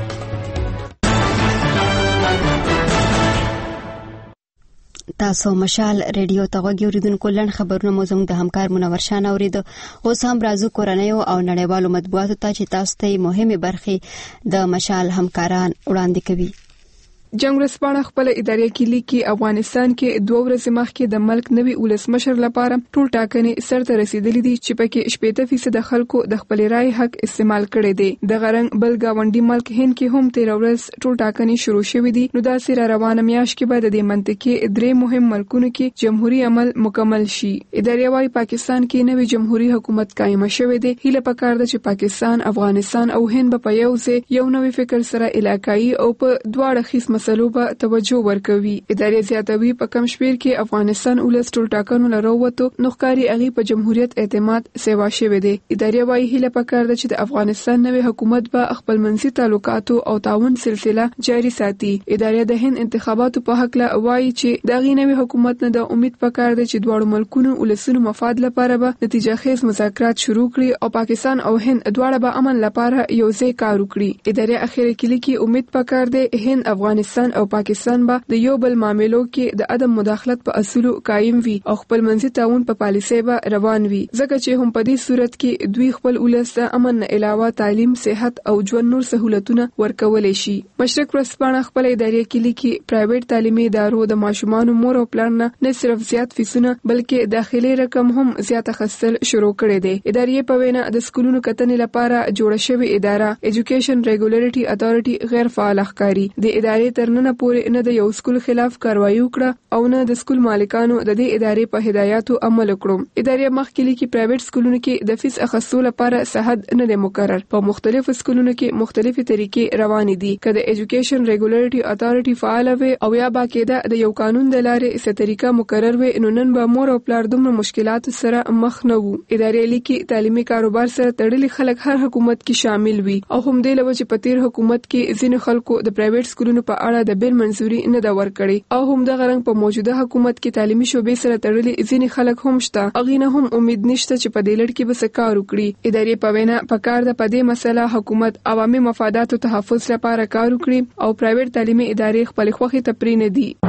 تاسو مشال ریډیو تغوږی اوریدونکو لنډ خبرونه مو زموږ د همکار منور شانه اوریدو. اوس هم راځو کورنیو او نړیوالو مطبوعاتو ته چې تاسو ته مهمه برخې د مشال همکاران وړاندې کوي. جنگ ورځپاڼه خپل ادارې کې لیکي افغانستان کې دوه ورځې مخکې د ملک نوي ولسمشر لپاره ټول ټاکنې سرته رسیدلې دي چې پکې شپږ فیصد خلکو د خپل رائے حق استعمال کړی دی. د غرنګ بل گاونډي ملک هند کې هم تیر ورځ ټول ټاکنې شروع شوې دي. نو دا سره روانه میاش کې به د منطقي درې مهم ملکونو کې جمهوریت عمل مکمل شي. ادارې وايي پاکستان کې نوي جمهوریت حکومت قائم شوه دی. هیله پکار ده چې پاکستان، افغانستان او هند په یو ځای یو نوي فکر سره علاقايي او په دواړه خیس مسلو به توجه ورکوي. ادارې زیاتوي په کم شمیر کې افغانستان ولس ټول ټاکنو لروته نوښکاری اغي په جمهوریت اعتماد سیوا شوه دي. ادارې وايي هله پکار ده چې د افغانستان نوې حکومت به خپل منځي تعلقاتو او تعاون سلسله جاري ساتي. ادارې د هند انتخاباتو په حق لا وايي چې د غي نوې حکومت نه د امید پکار ده چې دواړو ملکونو ولسونو مفاد لپاره به نتیجه خیز مذاکرات شروع کړي او پاکستان او هند دواړه به امن لپاره یو ځای کار وکړي. ادارې اخیری کې لیکي امید پکار ده هند، افغانستان او پاکستان به د یو بل معاملو کې د عدم مداخلت په اصولو قائم وي او خپل منځي تعاون په پالیسي به روان وي، ځکه چې هم په دې صورت کې دوی خپل ولس ته امن نه علاوه تعلیم، صحت او ژوند نور سہولتونه ورکولای شي. مشرق ورځپاڼه خپل ادارې کې لیکي پرایویټ تعلیمي ادارو د ماشومان مور او پلان نه نه صرف زیات فیسونه بلکې داخلي رقم هم زیات خستل شروع کړي دي. ادارې په وینا د سکولونو کتنې لپاره جوړه شوې اداره ایجوکیشن ریګولیټری اتھارټي غیر فعال ښکاری. د ادارې ترننه پورې نه د یو سکول خلاف کاروایی وکړه او نه د سکول مالکانو د دې ادارې په هدایاتو عمل وکړو. ادارې مخکې لیکي پرایویټ سکولونو کې د فیس اخیستلو لپاره صحت نه دی مقرر. په مختلفو سکولونو کې مختلفي طریقې روان دي. کله ایجوکیشن ریګولیټری اتھارټي فعال وي او یا باقاعده د یو قانون د لارې څه طریقه مقرر وي نو نن به مور او پلار دومره مشکلات سره مخ نه وو. ادارې لیکي تعلیمي کاروبار سره تړلي خلک هر حکومت کې شامل وي او هم د لوجه په تیر حکومت کې ځینې خلکو د پرایویټ سکولونو په اړه د بیل منځوري نه دا ورکړي او هم د غرنګ په موجوده حکومت کې تعلیمي شوبې سره تړلي ځینې خلک هم شته. اغینه هم امید نشته چې په دې لړ کې به څه کار وکړي. ادارې په وینا پکار ده په دې مسله حکومت عوامي مفاداتو تحفظ لپاره کار وکړي او پرایویټ تعلیمي ادارې خپل خوخي ته پرې نه دي.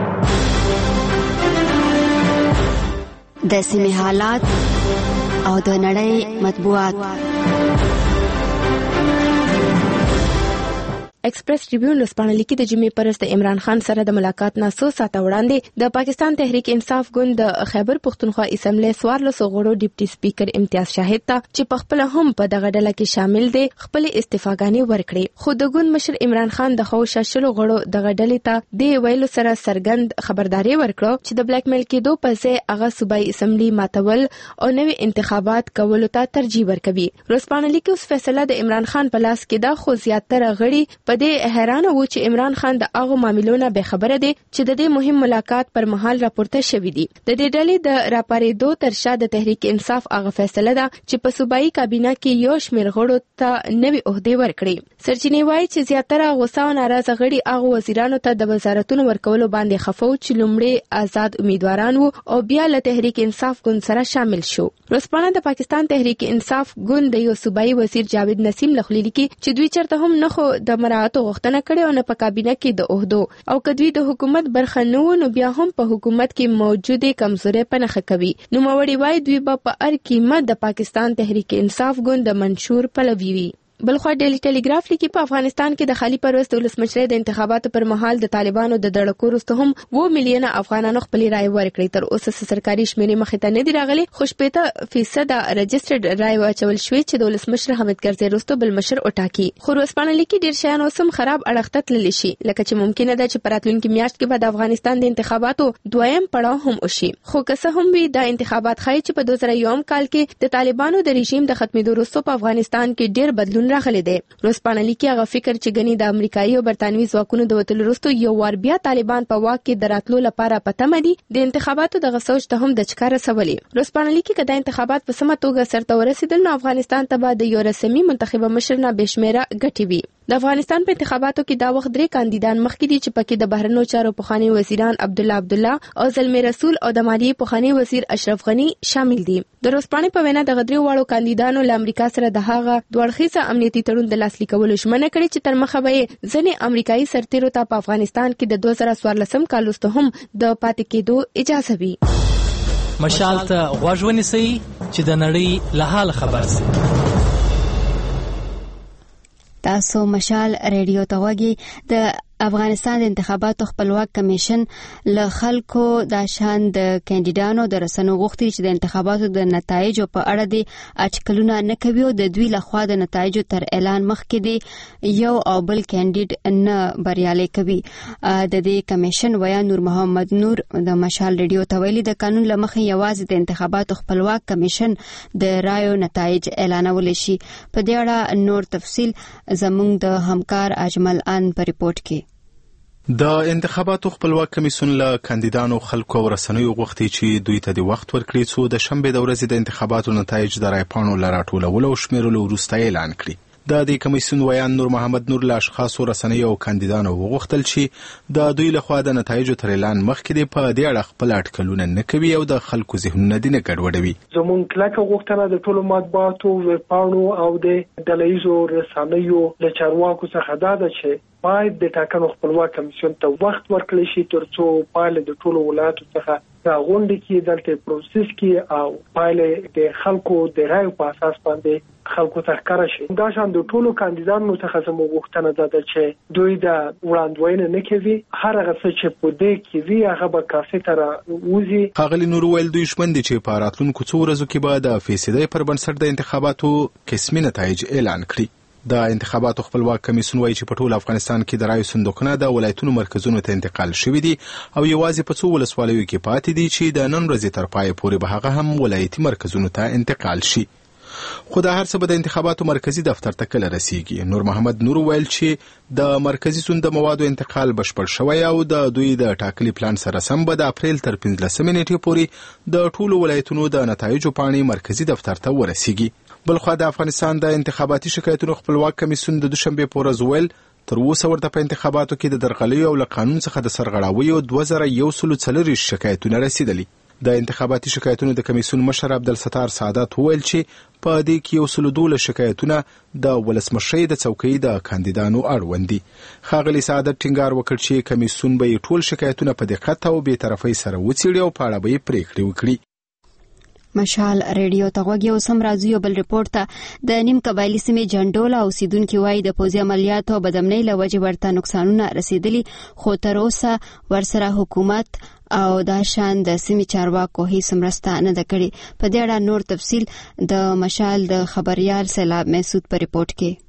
د سیمې حالات او د نړۍ مطبوعات. ایکسپریس ټریبیون لسپانه لیکي د جمعې پرست عمران خان سره د ملاقات نه څو ساعته وړاندې د پاکستان تحریک انصاف ګوند د خیبر پښتونخوا اسمبلی څوارلسو غړو ډیپټي سپیکر امتیاز شاهد ته چې په خپل هم په دغه ډله کې شامل دي خپل استعفاګانې ورکړي، خو د ګوند مشر عمران خان د خو شاشلو غړو دغه ډلې ته د ویلو سره سرګند خبرداري ورکړه چې د بلیک میل کېدو په ځای هغه صوبایي اسمبلی ماتول او نوي انتخابات کولو ته ترجیح ورکوي. ورځپاڼه لیکي اوس فیصله د عمران خان په لاس کې ده، خو زیاتره غړي په دې حیرانه وو چې عمران خان د هغو معاملو نه بې خبره دی چې د دې مهم ملاقات پر مهال راپورته شوي دي. د دې ډلې د راپارېدو تر شا د تحریک انصاف هغه فیصله ده چې په صوبایي کابینه کې یو شمېر غړو ته نوي عهدې ورکړي. سرچینې وایي چې زیاتره غوسه او ناراضه غړي هغو وزیرانو ته د وزارتونو ورکولو باندې خفه وو چې لومړی آزاد امیدواران وو او بیا له تحریک انصاف ګوند سره شامل شو. ورځپاڼه د پاکستان تحریک انصاف ګوند د یو صوبایي وزیر جاوید نسیم لخوا لیکي چې دوی چرته هم نه خو د مراعاتو غوښتنه کړې او نه په کابینه کې د عهدو او کدوی د حکومت برخه نه و نو بیا هم په حکومت کې موجوده کمزوري په نښه کوي. نو موري وای دوی به په هر قیمت د پاکستان تحریک انصاف ګوند د منشور پلوي وي. بلخوا ډیلی ټیلیګراف لیکي په افغانستان کې د خالي پرست ولسمشرۍ د انتخاباتو پر مهال د طالبانو د دړکو وروسته هم اووه میلیونه افغانانو خپلې رایې ورکړې. تر اوسه سرکاري شمیرې مخې ته نه دي راغلي، خو شپېته فیصده رجسټرډ رایې واچول شوې چې د ولسمشر حامد کرزي وروسته بل مشر وټاکي. خو ورځپاڼه لیکي ډېر شیان اوس هم خراب اړخ ته تللی شي، لکه چې ممکنه ده چې په راتلونکي میاشت کې به د افغانستان د انتخاباتو دویم پړاو هم وشي. خو که څه هم وي دا انتخابات ښایي چې په دوه زره یوم کال کې د طالبانو د رژیم د ختمېدو وروسته په افغانستان کې ډېر بدلون راغلی دی. ورځپاڼه لیکي هغه فکر چې ګنې د امریکایي او برتانوي ځواکونو د وتلو وروسته یو وار بیا طالبان په واک کې د راتلو لپاره په تمه دي، د انتخاباتو دغه سوچ ته هم د چکه رسولي. ورځپاڼه لیکي که دا انتخابات په سمه توګه سرته ورسېدل نو افغانستان ته به د یو رسمي منتخبه مشر نه بې شمېره ګټې وي. د افغانستان په انتخاباتو کې دا وخت درې کاندیدان مخکې دي چې پکې د بهرنیو چارو پخوانی وزیران عبدالله عبدالله او زلمی رسول او د مالیې پخوانی وزیر اشرف غنی شامل دي. د ورځپاڼې په وینا دغه درې واړو کاندیدانو له امریکا سره د هغه دوه اړخیزه امنیتي تړون د لاسلیک کولو ژمنه کړې چې تر مخه به یې ځینې امریکایي سرتیرو ته په افغانستان کې د دوه زره څوارلسم کال وروسته هم د پاتې کېدو اجازه وي. مشال ته غوږ ونیسئ چې د نړۍ له حال خبر شئ. تاسو مشال ریډیو ته وګورئ. د افغانستان د انتخاباتو خپلواک کمیشن له خلکو د شان د کاندیدانو د رسنو غوښتي چې د انتخاباتو د نتایجو په اړه د اټکلونه نه کوي او د دوی لخوا د نتایجو تر اعلان مخکې دی یو او بل کاندید نه بریالي کوي. د دې کمیشن ویا نور محمد نور د مشال ریډیو ته ویلي د قانون له مخې یوازې د انتخاباتو خپلواک کمیشن د رایو نتایج اعلانولی شي. په دې اړه نور تفصیل زموږ د همکار اجمل ان په ریپورت کې. د انتخاباتو خپلواک کمیسیون له کاندیدانو خلکو او رسنیو غوښتي چې دوی ته د وخت ورکړي څو د شنبې د ورځې د انتخاباتو نتایج د رایپاڼو له راټولولو او شمیرلو وروسته اعلان کړي. د دې کمیسیون ویان نور محمد نور له اشخاصو رسنیو او کاندیدانو وغوښتل چې د دوی لخوا د نتایجو تر اعلان مخکې په دې اړه خپل اټکلونه نه کوي او د خلکو ذهنونه دې نه ګډوډوي. زموږ کلکه غوښتنه د ټولو مطبوعاتو ویبپاڼو او د ډله ییزو رسنیو له چارواکو څخه دا ده چې باید د ټاکنو خپلواک کمیسیون ته وخت ورکړل شي ترڅو پایلې د ټولو ولایتو څخه راغونډې کې دلته پروسس کې او پایلې د خلکو د رایو په اساس باندې خلکو ته ښکاره شي. دا شان د ټولو کاندیدانو څخه زموږ غوښتنه ده چې دوی د وړاندوینه نه کوي، هر هغه څه چې په دې کې وي هغه به کافي تر وځي. ښاغلي نور ویل دوی ژمن دي چې په راتلونکو څو ورځو کې به د فیصدۍ پر بنسټ د انتخاباتو قسمي نتایج اعلان کړي. د انتخاباتو خپلواک کمیسیون وایي چې په ټول افغانستان کې د رایو صندوقونه د ولایتونو مرکزونو ته انتقال شوي دي او یوازې په څو ولسوالیو کې پاتې دي چې د نن ورځې تر پایه پورې به هغه هم ولایتي مرکزونو ته انتقال شي. خو دا هر څه به د انتخاباتو مرکزی دفتر ته کله رسیږي. نور محمد نور ویل چې د مرکزی سون د موادو انتقال بشپړ شوی او د دوی د ټاکلي پلان سره سم به د اپریل تر پنځلسمې نیټې پورې د ټولو ولایتونو د نتایجو پاڼې مرکزی دفتر ته ورسیږي. بلخوا د افغانستان د انتخاباتي شکایتونو خپلواک کمیسیون د دوشنبه په ورځ ویل تر اوسه ورته په انتخاباتو کې د درغلیو او له قانون څخه د سرغړاویو دوه زره یو سل څلوېښت شکایتونه رسیدلي. د انتخاباتي شکایتونو د کمیسیون مشر عبدالستار سعادت ویل چې په دې کې یو سل دولس شکایتونه د ولسمشرۍ د څوکۍ د کاندیدانو اړوند دي. ښاغلي سعادت ټینګار وکړ چې کمیسیون به ټول شکایتونه په دقت او بې طرفۍ سره وڅېړي او په اړه به یې پریکړې وکړي. مشال ریډیو ته غوږی اوسم راځو یو بل رپورت ته د نیم قبایلی سیمې جنډولا اوسیدونکو وایي د پوځي عملیاتو او بدامنۍ له وجې ورته نقصانونه رسیدلي خو تر اوسه ورسره حکومت او دا شان د سیمې چارواکو هیڅ مرسته نه ده کړې. په دې اړه نور تفصیل د مشال د خبريال سیلاب محسود په رپورت کې.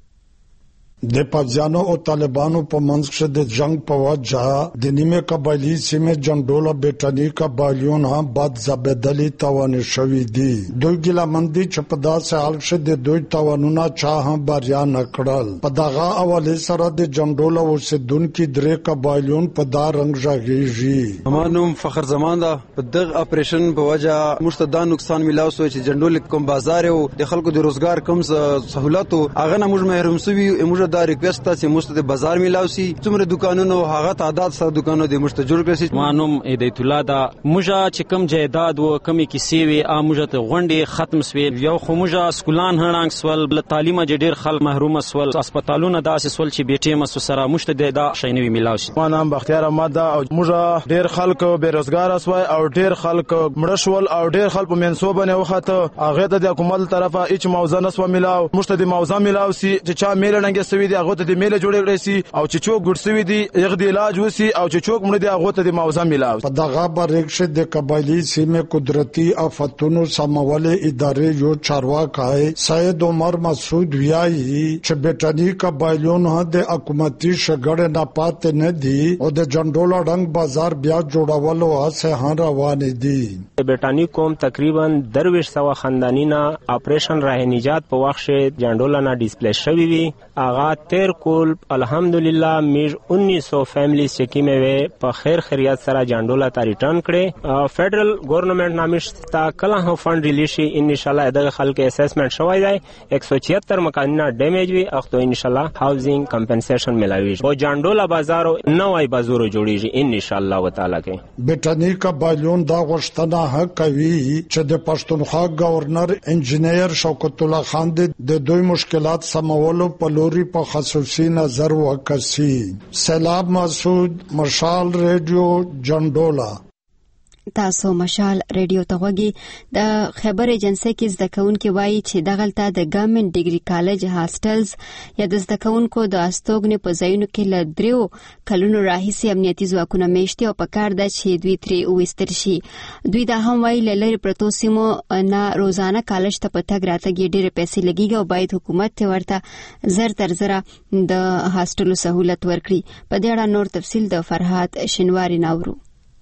د پابزیانو او طالبانو په منځ کې د جنگ په وجه د نیمه قبایلی سیمه جنډولا بیٹانی قبایلیون هم بد زبدلی توان شوی دي. دوی ګلمندي چې په داسې حال کې د دوی توانونه چا هم بریا نکړل. په دغه اواله سره د جنډولا اوسیدونکو درې قبایلیون په دا رنگ ژغېږي. مانوم فخر زمان دا په دغه اپریشن په وجه مشتدا نقصان ملاو سو چې جنډول کوم بازار او د خلکو د روزګار کم سہولت هغه نه موږ محروم سوي موږ دا ریکوست ته چې مست د بازار ملاوي څومره دکانونو هغه تعداد سره دکانونو د مست جوړ کړي. مانوم هدایت الله دا موږ چې کم جیداد و کمی کیسې وي ا موږ ته غونډې ختم سوي یو خو موږ سکولان هرنګ سول بل تعلیم جډیر خل محروم سول هسپتالونه داسې سول چې بیټي مس سره مشت د دا شینوي ملاوي. مانام بختیار احمد دا موږ ډیر خلک بیروزګار اسوي او ډیر خلک مړ شول او ډیر خلک په منسوبه نه وخته هغه د حکومت طرفه هیڅ موضوع نسو ملاو مشت د موضوع ملاوي چې چا میل ننګ سوي دي هغه ته د میله جوړ کړی سي او چې چوک ګډ سوي دي یغ د علاج وسی او چې چوک مړ دي هغه ته د موضوع ملاو. په دغه برېښه د قبایلی سیمه قدرتي آفتونو سمولې ادارې یو چارواکي سید عمر مسعود ویایي چې بیٹانی قبایلیون د حکومتي شګړې نه پات نه دي او د جنډولا ډنګ بازار بیا جوړولو هڅه روان دي. بیٹانی قوم تقریبا درویش سوا خاندانینا اپریشن راه نجات په وخت جنډولا نه ډیسپلی شوی وی آغا تیر کول الحمدلله میج انیس سو فیملیز چې کیمه وي په خیر خیریت سره جنډولا ته ریټرن کړي. فدرل گورنمنت نامش تا کله هم فند ریلیشي ان شاء الله دغه خلک اسسمنت شوی دی یک سو چھہتر مکانونه ډیمیج وي اخته ان شاء الله هاوزینګ کمپنسیشن ملوي او جنډولا بازارو نوای بازارو جوړیږي ان شاء الله وتعالى کې. بیٹانی قبایلیون دا غوښتنه حق کوي چې د پښتونخوا گورنر انجینیر شوکت الله خان د دوی مشکلات سمولو په لوري په خصوصي نظر وکړي. سیلاب مسعود مشال ریډیو جنډولا. تاسو مشال ریډیو ته غوږی د خبر ایجنسی کې زده کوونکي وایي چې دغلته د ګورنمنت ډیګري کالج هاستلز یا د زده کوونکو د استوګنې په ځایونو کې له دریو کلونو راهیسې امنیتي ځواکونه میشتي او پکار ده چې دوی ترې وویستل شي. دوی دا هم وایي له لرې پرتو سیمو نه روزانه کالج ته په تګ راتګ ډېرې پیسې لګیږي او باید حکومت ورته زر تر زره د هاستلو سهولت ورکړي. په دې اړه نور تفصیل د فرهاد شینواری ناورو.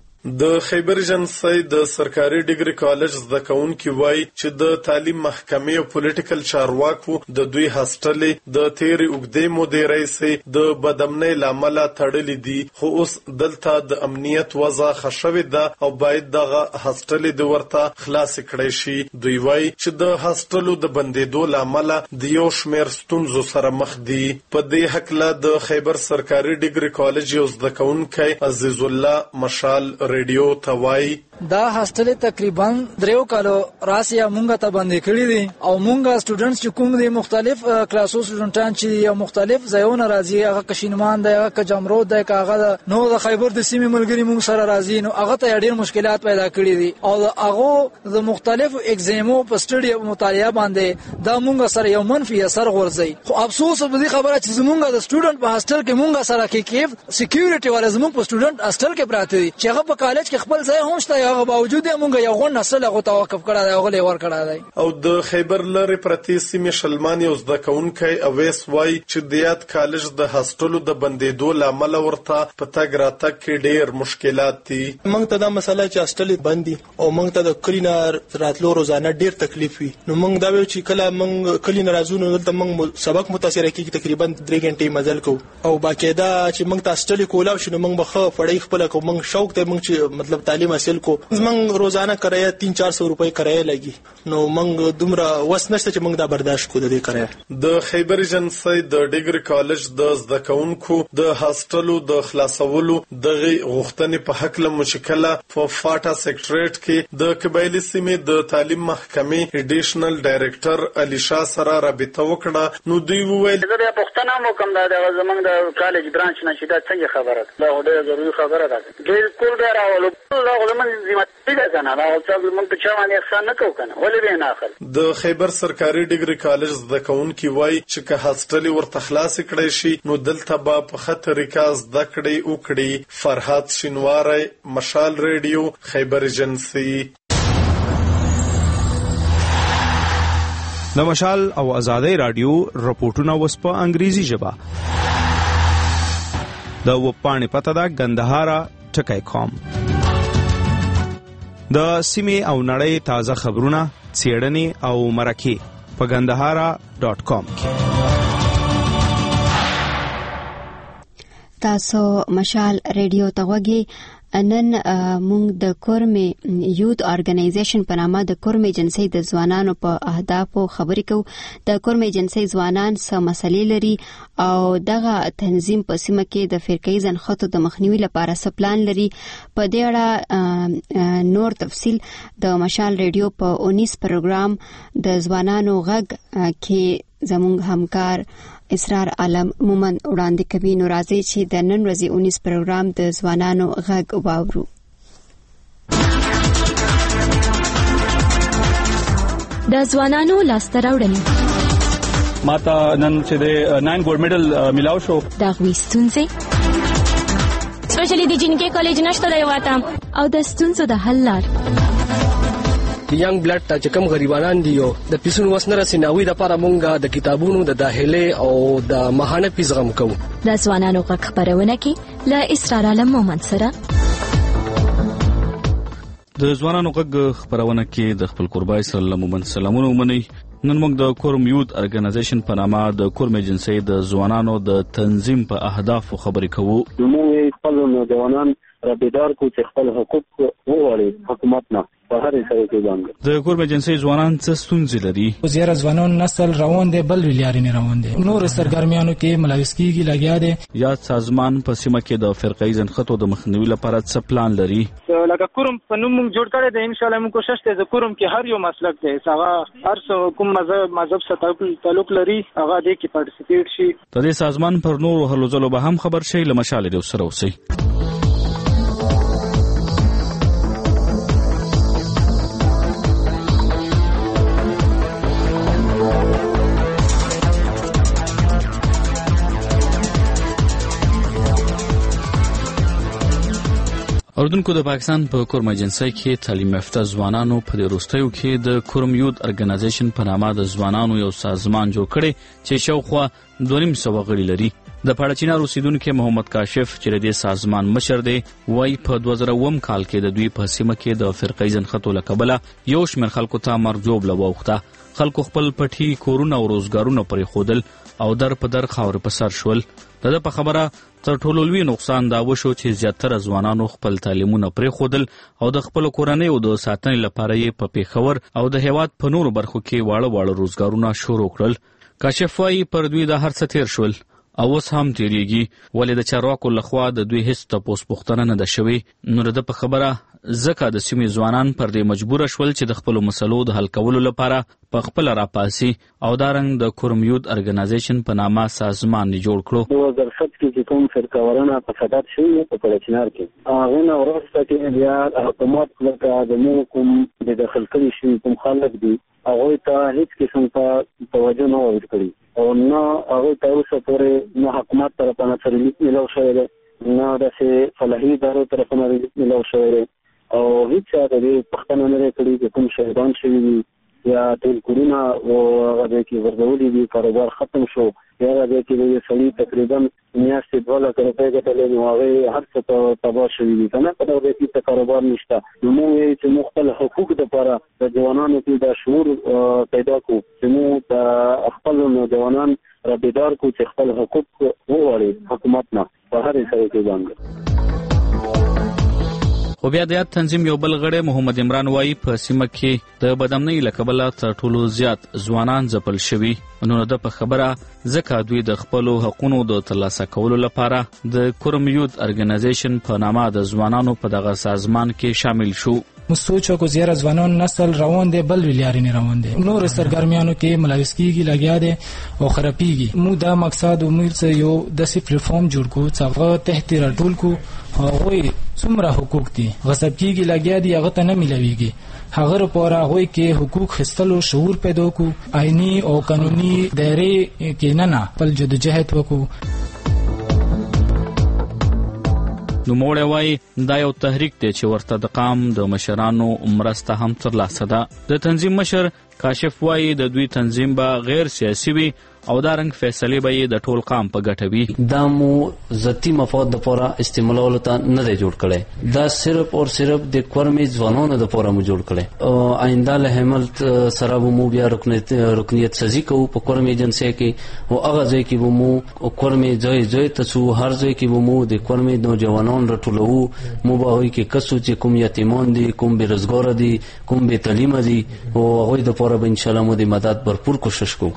د خیبر ایجنسی د سرکاري ډیګري کالج زده کوونکي وایي چې د تعلیم محکمې او پولیټیکل چارواکو د دوی هاسټلې د تیرې اوږدې مودې راهیسې د بدامنۍ له امله تړلې دي خو اوس دلته د امنیت وضع ښه شوې ده او باید دغه هاسټلې د ورته خلاصې کړی شي. دوی وایي چې د هاسټلو د بندېدو له امله د یو شمېر ستونزو سره مخ دي. په دې هکله د خیبر سرکاري ډیګري کالج یو زده کوونکی عزیز الله مشال ریډیو ته وایي دا هاستل تقریبا دریو کالو راسیا مونږه ته باندې کړی دي او مونږه سټوډنټس چې کوم دي مختلف کلاسو سټوډنټان چې یو مختلف ځایونه راځي هغه کشینمان دی هغه جمرود دی هغه نو د خیبر د سیمې ملګری مونږ سره راځي نو هغه ته ډېر مشکلات پیدا کړی دي او هغه د مختلف ایگزامو په سټډي مطالعه باندې دا مونږ سره یو منفي اثر غورځي. خو افسوس په دې خبره چې زمونږ د سټوډنټ په هاستل کې مونږ سره کې کیف سکیورټي ولا زمونږ په سټوډنټ هاستل کې پراته دي چې هغه په کالج کې خپل ځای هم شته هغه باوجود موږ یو غون نسل هغه توقف کړه دی هغه لور کړه دی. او د خیبر لرې پرتی سیمې شلمان یو زده کوونکی اویس وایي چې د یاد کالج د هاستلو د بندېدو له امله ورته په تګ راتګ کې ډېر مشکلات دي. موږ ته دا مسله چې هاستل بند دي او موږ ته د کلی نه راتلو روزانه ډېر تکلیف وي نو موږ دا ویو چې کله موږ کلی نه راځو نو دلته موږ سبق متاثر کیږي تقریبا درې غنټې مزل کوو او باقاعده چې موږ ته هاستل کولاو شنو موږ به خو فړی خپل کو موږ شوق ته موږ چې مطلب تعلیم حاصل کو موږ روزانه کرایه تین چار سو روپۍ کرایه لګي نو موږ دومره وس نشته چې موږ دا برداشت کو د دې کرایه. د خیبر ایجنسی د ډیګري کالج د زده کوونکو د هاستلو د خلاصولو دغه غوښتنې په حق له مشکله په فاټا سیکریټریټ کې د قبایلی سیمې د تعلیم محکمې ایډیشنل ډایریکټر علي شاه سره رابطه وکړه نو دوی وویل زه د پښتنه مو کوم د زمنګ د کالج برانچ نشي دا څنګه خبره ده دا ډېره ضروري خبره ده. بالکل دا راولو دا زمنګ ذمہ ده کنه دا او څه موږ په چا باندې احسان نه کوو کنه ولې به نه اخل. د خیبر سرکاري ډیګري کالج زده کوونکي وایي چې که هاسټل ورته خلاص کړی شي نو دلته به په ښه طریقه زده کړې وکړي. فرهاد شینواری، مشال ریډیو، خیبر ایجنسي. د مشال او آزادۍ رادیو رپورټونه وس په انګریزي ژبه. د وپاڼې پته ده ګندهارا ټکی کام. د سیمې او نړۍ تازه خبرونه، څېړنې او مرکې په ګندهارا ډاټ کام کې. تاسو مشال ریډیو ته غوږی. نن موږ د کورمې یوت ارګنایزیشن په نامه د کورمې ایجنسۍ د ځوانانو په اهدافو خبرې کوو. د کورمې ایجنسۍ ځوانان څه مسلې لري او دغه تنظیم په سیمه کې د فرقه‌ایي ځنخوتو د مخنیوي لپاره څه پلان لري. په دې اړه نور تفصیل د مشال ریډیو په اونیس پروګرام د ځوانانو غږ کې زموږ همکار اسرار عالم مومن وړاندې کوي. نو راځي چې د نن ورځې اونیس پروګرام د ځوانانو غږ واورو. د ځوانانو لاسته راوړنې ماته نن چې د ناین ګولډ میډل ملاو شو. د غوي ستونزې سپیشلی د جنکې کالج نشته دی واته او د ستونزو د حل لار. د ینګ بلډ ته چې کوم غریبانان دي او د پیسونو وسنه رسیناوي د لپاره مونږه د کتابونو د داخله او د ماهانه پیس غم کوو. د ځوانانو غږ خبرونه کې له اسرار عالم مومن سره. د ځوانانو غږ خبرونه کې د خپل قربای سره مومن سلامونه ومني. نن موږ د کورم یوت ارګنایزیشن په نامه د کورم ایجنسۍ د ځوانانو د تنظیم په اهدافو خبرې کوو. موږ خپل نوجوانان را بیدار کو چې خپل حقوق وغواړي حکومت نه په هر ځای کې باندې. د کورم ایجنسۍ ځوانان څه ستونزې لري؟ زیات ځوانان نسل روان دي بل ویلاري نه روان دي. نور سرګرمیانو کې ملوث کیږي لګیا دي. یا سازمان په سیمه کې د فرقه‌ایي ځنخوتو د مخنیوي لپاره څه پلان لري؟ لکه کورم په نوم موږ جوړ کړی دی. ان شاء الله موږ کوشش کوو چې کورم کې هر یو مسلک دی هغه هر څو کوم مذهب مذهب سره تعلق لري هغه دې کې پارټیسیپیټ شي. د دې سازمان پر نور هلو ځلو به هم خبر شي. له مشال دې سره اوسئ. اردوونکو د پاکستان په کورم ایجنسۍ کې تعلیم یافته ځوانانو په دې وروستیو کې د کورم یوت ارګنایزیشن په نامه د ځوانانو یو سازمان جوړ کړی چې شاوخوا دوه نیم سوه غړي لري. د پاړچینار اوسیدونکو محمد کاشف چې د دې سازمان مشر دی وایي په دوه زره اووم کال کې د دوی په سیمه کې د فرقه‌ایي ځنخوتو له کبله یو شمېر خلکو ته مرجوب لواوښته. خلکو خپل پټي کورونه او روزګارونه پرېښودل او در په در خاورې په سر شول. د ده په خبره تر ټولو لوی نقصان دا وشو چې زیاتره ځوانانو خپل تعلیمونه پرېښودل او د خپلو کورنیو د ساتنې لپاره یې په پېښور او د هېواد په نورو برخو کې واړه واړه روزګارونه شروع کړل. کاشف وایي پر دوی دا هر څه تېر شول او اوس هم تېرېږي ولې د چارواکو لخوا د دوی هېڅ تپوس پوښتنه نه ده شوې. نو د ده په خبره ځکه د سیمې ځوانان پر دې مجبوره شول چې د خپلو مسلو د حل کولو لپاره په خپله راپاسي او دارنګ د کورم یوت ارګنایزیشن په نامه سازمان یې جوړ کړو. دوه زره شپږ کې چې کوم فرقه‌وارانه په صدر شوي په پاړچینار کې هغه نه وروسته کې بیا حکومت لکه د نو کوم د داخل کړي شوي کوم خلک دي هغوی ته هېڅ قسم ته توجه نه ورکړي او نه هغوی ته اوسه پورې نه حکومت طرفه نه ریلیف میلاو شوی دی نه داسې فلاحي ادارو طرفه نه ریلیف میلاو شوی دی او هېڅ چا د دې پوښتنه نه دی کړې چې کوم شهیدان شوي دي یا ټول کورونه هغه ځای کې غورځولي دي کاروبار ختم شو یا هغه ځای کې د یو سړي تقریبا میاشتې دوه لکه روپۍ ګټلې نو هغې هر څه تباه شوي دي که نه په دغه ځای کې څه کاروبار نشته. نو موږ وایو چې موږ خپل حقوق دپاره د ځوانانو کې دا شعور پیدا کړو چې موږ د خپل نوجوانان را بیدار کړو چې خپل حقوق وغواړي حکومت نه په هرې ځای کې باندې. خو بیا د یاد تنظیم یو بل غړی محمد عمران وایي په سیمه کې د بدامنۍ له کبله تر ټولو زیات ځوانان ځپل شوي. نو د په خبره ځکه دوی د خپلو حقونو د ترلاسه کولو لپاره د کورم یوت ارګنایزیشن په نامه د ځوانانو په دغه سازمان کې شامل شو. مو سوچو کو زیات ځوانان نسل روان دي بل ویلاري نه روان دي. نور سرګرمیانو کې ملوث کیږي لګیا دي او خرابېږي. مو دا مقصد امید سه یو د سی پلیټفارم جوړ کو څنګه تحت راټول کو هغوی څومره حقوق دي غصب کیږي لګیا دي هغه ته نه ملويږي هغه لپاره هغه کې حقوق خستلو شعور پیدا کو آئینی او قانوني دایره کې نه نه بل جدوجہد وکړو. نو موړی وایي دا یو تحریک دی چې ورته د قام د مشرانو مرسته هم ترلاسه ده. د تنظیم مشر کاشف وایي د دوی تنظیم به غیر سیاسي وي او دا رنګ فیصلې به یې د ټول قام په ګټه وي. دا مو ذاتي مفاد دپاره استعمالولو ته نه دی جوړ کړی، دا صرف او صرف د کورمي ځوانانو دپاره مو جوړ کړی. آینده له حملت سره به مو بیا رکنیت رکنیت سازي کوو په کورمي ایجنسۍ کې او هغه ځای کې به مو کورمي ځای ځای ته څو هر ځای کې به مو د کورمي نوجوانان راټولوو. مو به هغوی کې کسو چې کوم یتیمان دي، کوم بېروزګاره دي، کوم بې تعلیمه دي او هغوی دپاره به انشاءالله مو د مدد بھرپور کوشش کوو.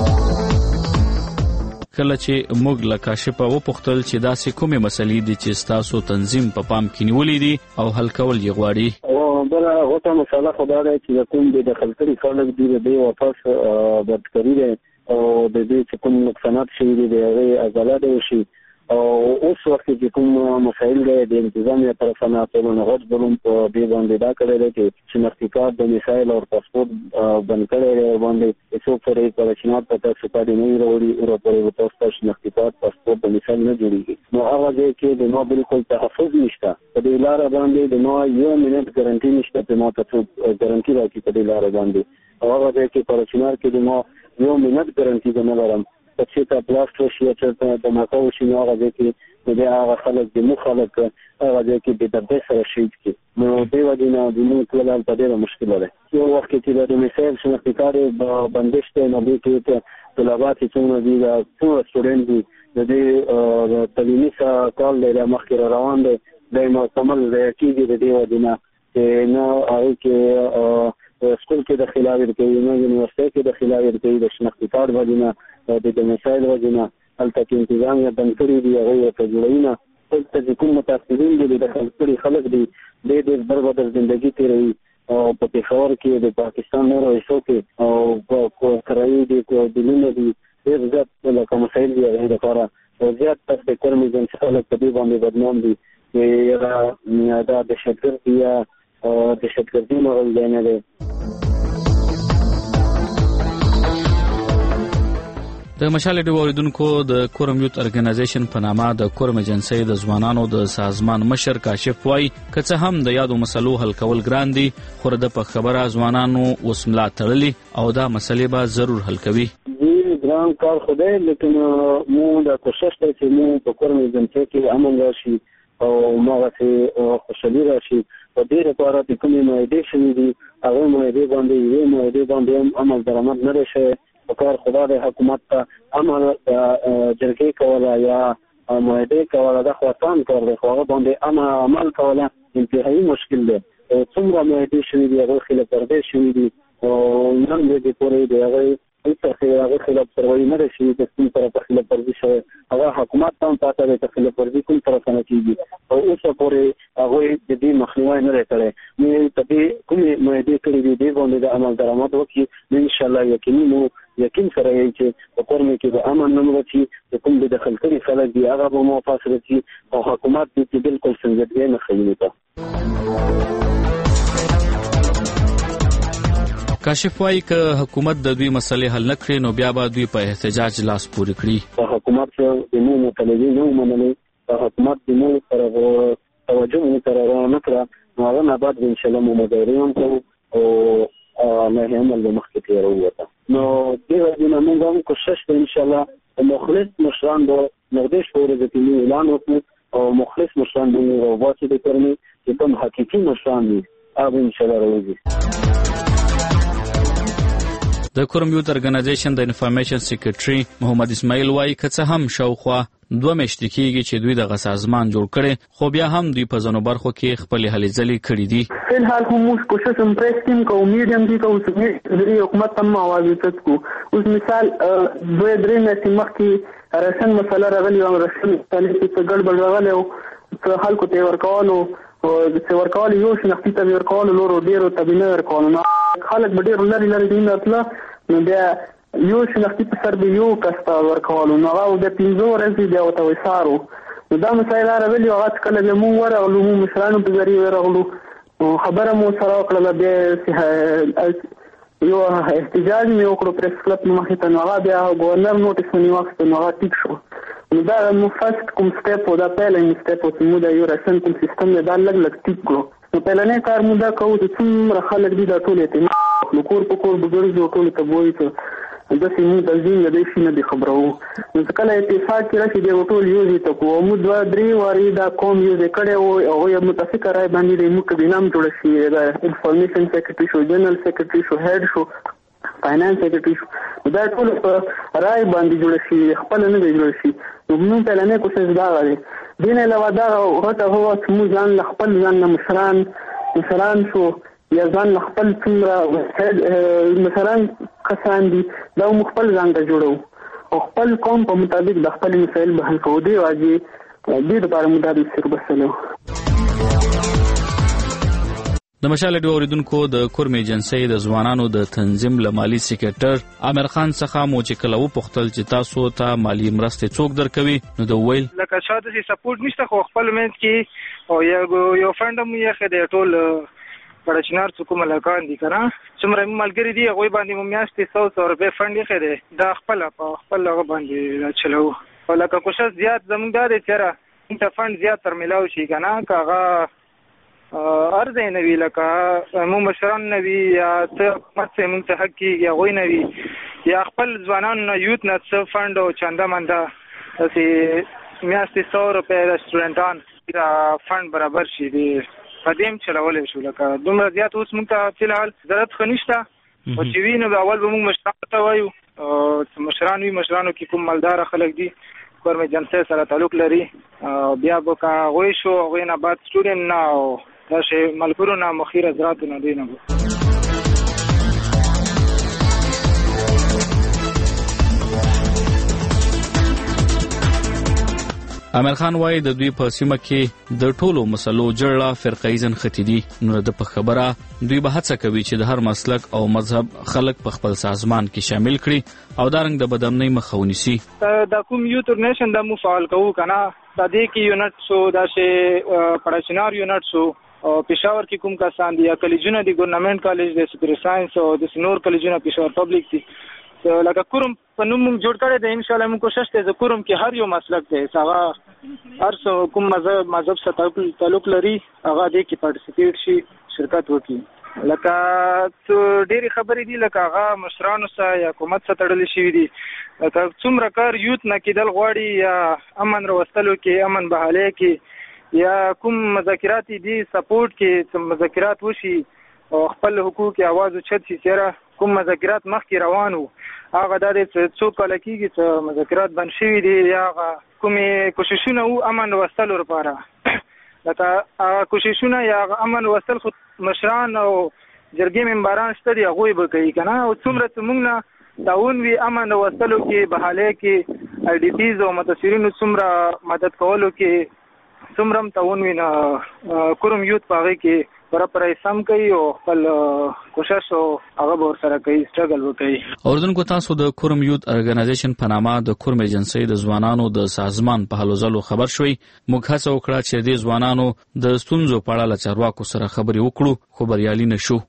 کله چې موږ له کاشفه وپوښتل چې داسې کومې مسلې دي چې ستاسو تنظیم په پام کې نیولې دي او حل کول یې غواړي. بله غوټه مسله خو دا ده چې د کوم د دخل کړي خلک دي د دې واپس بدکري دی او د دې چې کوم نقصانات شوي دي د هغې ازاله دی وشي او اوس وخت کې کوم مسایل دی د انتظامیه طرفه نه ټولو نه غټ ظلم په دې باندې دا کړی دی چې شناختي کارت د میسایل او پاسپورټ بند کړی دی باندې څوک پرې په شناخت په تاسو پاتې نه وروړي او پرې په تاسو شناختي کارت پاسپورټ د میسایل نه جوړیږي. نو هغه ځای کې د نو بالکل تحفظ نشته په دې لاره باندې د نو یو منټ ګارانټي نشته چې ما ته څوک ګارانټي راکړي په دې لاره باندې او هغه ځای کې په چنار کې د نو یو منټ ګارانټي نه لرم چې تا بلاست وشي چې د ماکو شي نو هغه ځای کې د هغه خلک د مو خلک هغه ځای کې د دردې سره شهید کی. نو دې وجې نه د نو کلال په ډېره مشکله ده. یو وخت کې د میسایل شناختي کارت بندش دی نو دې کې طلبات څومره دي د ټول سټوډنټ دي د دې تعلیمي کال دی مخکې روان دی د مکمل کېږي د دې وجې نه چې نه هغې کې سکول کې د خلاف ورکوي نه یونیورسټۍ کې د خلاف ورکوي د شناختي کارت وجې نه د میسایل وجې نه هلته کې انتظامیه بند کړي دي هغوی ورته جوړوي نه. دلته چې کوم متاثرین دي د دخل کړي خلک دي ډېر ډېر بربدر زندګي تېروي او په پېښور کې د پاکستان نورو حصو کې او په کرایي دي دلونه دي ډېر زیات لکه مسایل دي هغې دپاره زیات تر د کورمي ایجنسي خلک په دې باندې بدنام دي چې دا دهشتګرد دي یا دهشتګردي مغل ځای نه دی. د مشال ډیو اوریدونکو د کورم یوت ارګنایزیشن په نامه د کورم ایجنسۍ د ځوانانو د سازمان مشر کاشف وای که څه هم د یادو مسلو حل کول ګران دي خو د په خبره ځوانانو اوس ملا تړلي او دا مسلې به ضرور حل کوي. دې ګران کار خو دی لیکن مو دا کوشش کوي چې مو په کورم ایجنسۍ کې امن راشي او مغه خوشحالي راشي په دې لپاره د کومې معاهدې شوي دي هغه معاهدې باندې یوې معاهدې باندې هم عمل درآمد نه دی شوی. کار خدا د حکومت ته عمل جرګې کوله یا معاهدې کوله دا خو آسان کار دی خو هغه باندې عمل کوله انتهایي مشکل دی. څومره معاهدې شوي دي هغوی خلاف ورزي شوي دي او نن ورځې پورې د هغوی هغه خلاف ورزي نه دی شوي د کوم طرفه خلاف ورزي شوی هغه حکومت ته هم پاته دی چې خلاف ورزي کوم طرفه نه کېږي او اوسه پورې هغوی د دې مخنیوی نه دی کړی. موږ په دې کومې معاهدې کړي دي دې باندې د عمل درآمد وکړي نو انشاءالله یقیني مو یقین سره یې چې په کورمي کې د امن نه مرچي د کوم د دخل کړي خلک دي هغه به مو فاصله شي او حکومت دې چې بالکل څنګه نه خېږي ته. کاشف وایي که حکومت د دوی مسلې حل نه کړي نو بیا به دوی په احتجاج لاس پورې کړي. حکومت د مو مطالبې نه ومنلې حکومت د مو سره توجه مو سره نه کړه نو هغه نه بعد انشاءالله مو مداري هم کوو او نه عمل به مخکې تېره ووته. نو دې وجې نه موږ هم کوشش کوو انشاءالله مخلص مشران به نږدې شپه ورځې کې موږ اعلان وکړو او مخلص مشران به موږ راوباسو د کورمي چې کوم حقیقي مشران دي هغه انشاءالله راوځي. د کورم یوت ارګنایزیشن د انفارمیشن سیکریټري محمد اسماعیل وایي که څه هم شاوخوا دوه میاشتې کېږي چې دوی دغه سازمان جوړ کړی خو بیا هم دوی په ځینو برخو کې خپلې هلې ځلې کړي دي. فلحال خو موږ کوشش هم پریس ټیم کوو میډیم کې کوو چې حکومت ته هم اواز اوچت کړو. اوس مثال دوه درې میاشتې مخکې راشن مسله راغلې وه راشن مسلې کې څه ګډوډ راغلی و څه خلکو ته یې ورکولو چې ورکولو یو شناختي ته یې ورکولو نورو ډېرو ته به نه ورکولو نو خلک به ډېر لرې لرې ځایونه تله نو بیا یو شناختي په سر به یو کس ته ورکولو نو هغه د پنځه ورځې بیا ورته ویسارو نو دا مسایل راغلي او هغه کله موږ ورغلو موږ مشرانو په ذریعه ورغلو خبره مو سره وکړه بیا یو احتجاج مې وکړو پریس کلب مخې ته نو هغه بیا ګورنر نوټیس مې واخیست نو هغه ټیک شو نو دا مو فرست کوم سټیپ او دا پیلنګ سټیپ او چې موږ د یو رسن کوم سیستم دی دا لږ لږ ټیک کړو نو پیلنې کار موږ دا کوو چې څومره خلک دي دا ټول اعتماد نو کور په کور به ګرځو ټول ته وایي چې داسې موږ د ځین د شي نه دی خبرو نو کله اتفاق کې راشي دی ټول یو دي ته کوو موږ دوه درې واري دا قوم یو ځای کړی او هغوی متفقه رای باندې دی موږ کابینه هم جوړه شي د انفارمیشن سیکرټري شو جنرال سیکرټري شو هیډ شو فاینانس سیکرټري شو دا ټول په رای باندې جوړه شي خپل نه دی جوړ شي نو موږ پهلنې کوشش دا غواړي دین علاوه دا غوټه هو چې موږ ځان خپل ځان مشران مشران شو یا ځان خپل څومره مثلا کسان دي دا مخبل ځان ته جوړو او خپل قوم په مطابق د خپل مسایل به حل کوو دی واجی دې لپاره مدارس سر بسلو د مشال ډیو اوریدونکو د کورم ایجنسی د ځوانانو د تنظیم لمالي سیکریټر عامر خان څخه مو چې کله و پختل چې تاسو ته مالی مرسته څوک درکوي نو د ویل لکه شاته سي سپورټ نشته خو خپل منځ کې او یو یو فند مو یې خدای ټول پړچنار څوک ملکان دي کنه څومره ملګری دي هغه باندې مو میاشتې سو سو روپے فند یې خدای دا خپل په خپل هغه باندې چلو ولکه کوشش زیات زموږ دا چیرې انت فند زیات تر ملاو شي کنه کاغه ارزه نه وی لکه مو مشران نه وی یا ته مڅ مونږ ته حق کی یا غوي نه وی یا خپل ځوانان یوت نه څه فند او چنده منده چې میاشتې سو روپے ریسټورانټان دا فند برابر شي دي قدیم چلولې شو لکه دومره زیات اوس موږ ته فلحال ضرورت خنيشته او چې وینو اول به موږ مشران ته وایو او مشران وی مشرانو کې کوم مالدار خلک دي کورم ایجنسی سره تعلق لري بیا به کا غوي شو غوي نه بعد سټوډنټ نه او دا شی ملګرو نه مخیر حضرات نه دي نه عامر خان وايي د دوی په سیمه کې د ټولو مسلو جړه فرقایزن ختی دي نو د په خبره دوی به هڅه کوي چې د هر مسلک او مذهب خلک په خپل سازمان کې شامل کړي او دارنګ د بدامنۍ مخه ونیسي د کوم یوت اورګنایزیشن د مو فعال کوو کنه د دې کې یونټ سو دا شی پړچنار یونټ سو او پېښور کې کوم کسان دي یا کالجونه دي ګورنمنت کالج د سپیر ساينس او د سنور کالجونه پېښور پبلک دي لکه کورم په نوم جوړ کړی دی ان شاء الله موږ کوشش کوو چې کورم کې هر یو مسلک دی هغه هر څو کوم مذهب مذهب سره تعلق لري هغه دې کې پارټیسیپیټ شي شرکت وکړي لکه ډېری خبرې دي لکه هغه مشرانو سره یا حکومت سره تړلې شوي دي لکه څومره کار یوت نه کېدل غواړي یا امن راوستلو کې امن بحالۍ کې یا کوم مذاکرات دي سپورټ کې مذاکرات وشي او خپل حقوق आवाज اوچت شي چې کوم مذاکرات مخکې روانو هغه د څو کال کېږي چې مذاکرات بند شوي دي یا کومې کوششونه او امن وستلو لپاره لکه هغه کوششونه یا امن وستل خو مشران او جرګې ممبران شته دي هغوی به کوي که نه او څومره چې موږ نه تعاون وي امن وستلو کې بحالۍ کې آی ډي پیز او متاثرینو څومره مدد کولو کې څومره هم تعاون وي نه کورم یوت په هغې کې پر پر سم کوي او خپل کوشش او هغه ور سره کوي سټرګل وکړي اوردونکو تاسو د کورم یوت ارګنایزیشن په نامه د کورم ایجنسی د ځوانانو د سازمان په هلو ځلو خبر شوي موږ هڅه وکړه چې د ځوانانو د ستونزو په اړه له چارواکو سره خبرې وکړو خو بریالي نشو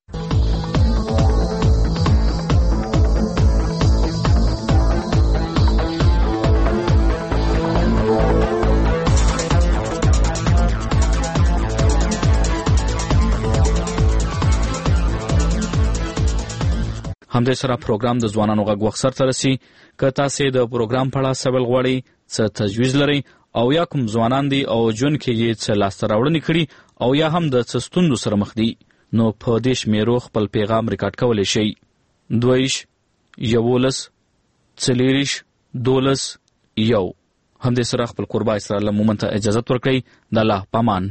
همدې سره پروګرام د ځوانانو غږ وخت سره رسي که تاسو د پروګرام په اړه سوال غواړئ څه تجویز لرئ او یا کوم ځوانان دي او جون کې یې څه لاسته راوړنې کړي او یا هم د څه ستونزو سره مخ دي نو په دې شمیرو خپل پیغام ریکارډ کولی شئ دویش یولس څلېرویشت دولس یو همدې سره خپل قربا اسرائیل مومن ته اجازت ورکړئ د الله پامان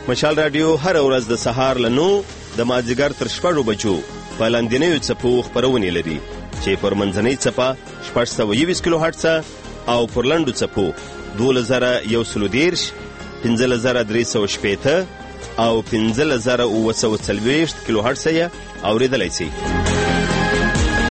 مشال رادیو هر ورځ د سهار له نو د مازدیګر تر شپږو بجو په لاندنیو څپو خپرونې لري چې پر منځنۍ څپه شپږ سوه یویشت کیلو هرټز او پر لنډو څپو دولس زره یو سل دېرش، پنځلس زره درې سوه شپېته او پنځلس زره اووه سوه څلوېښت کیلو هرټز یې اورېدلی شئ.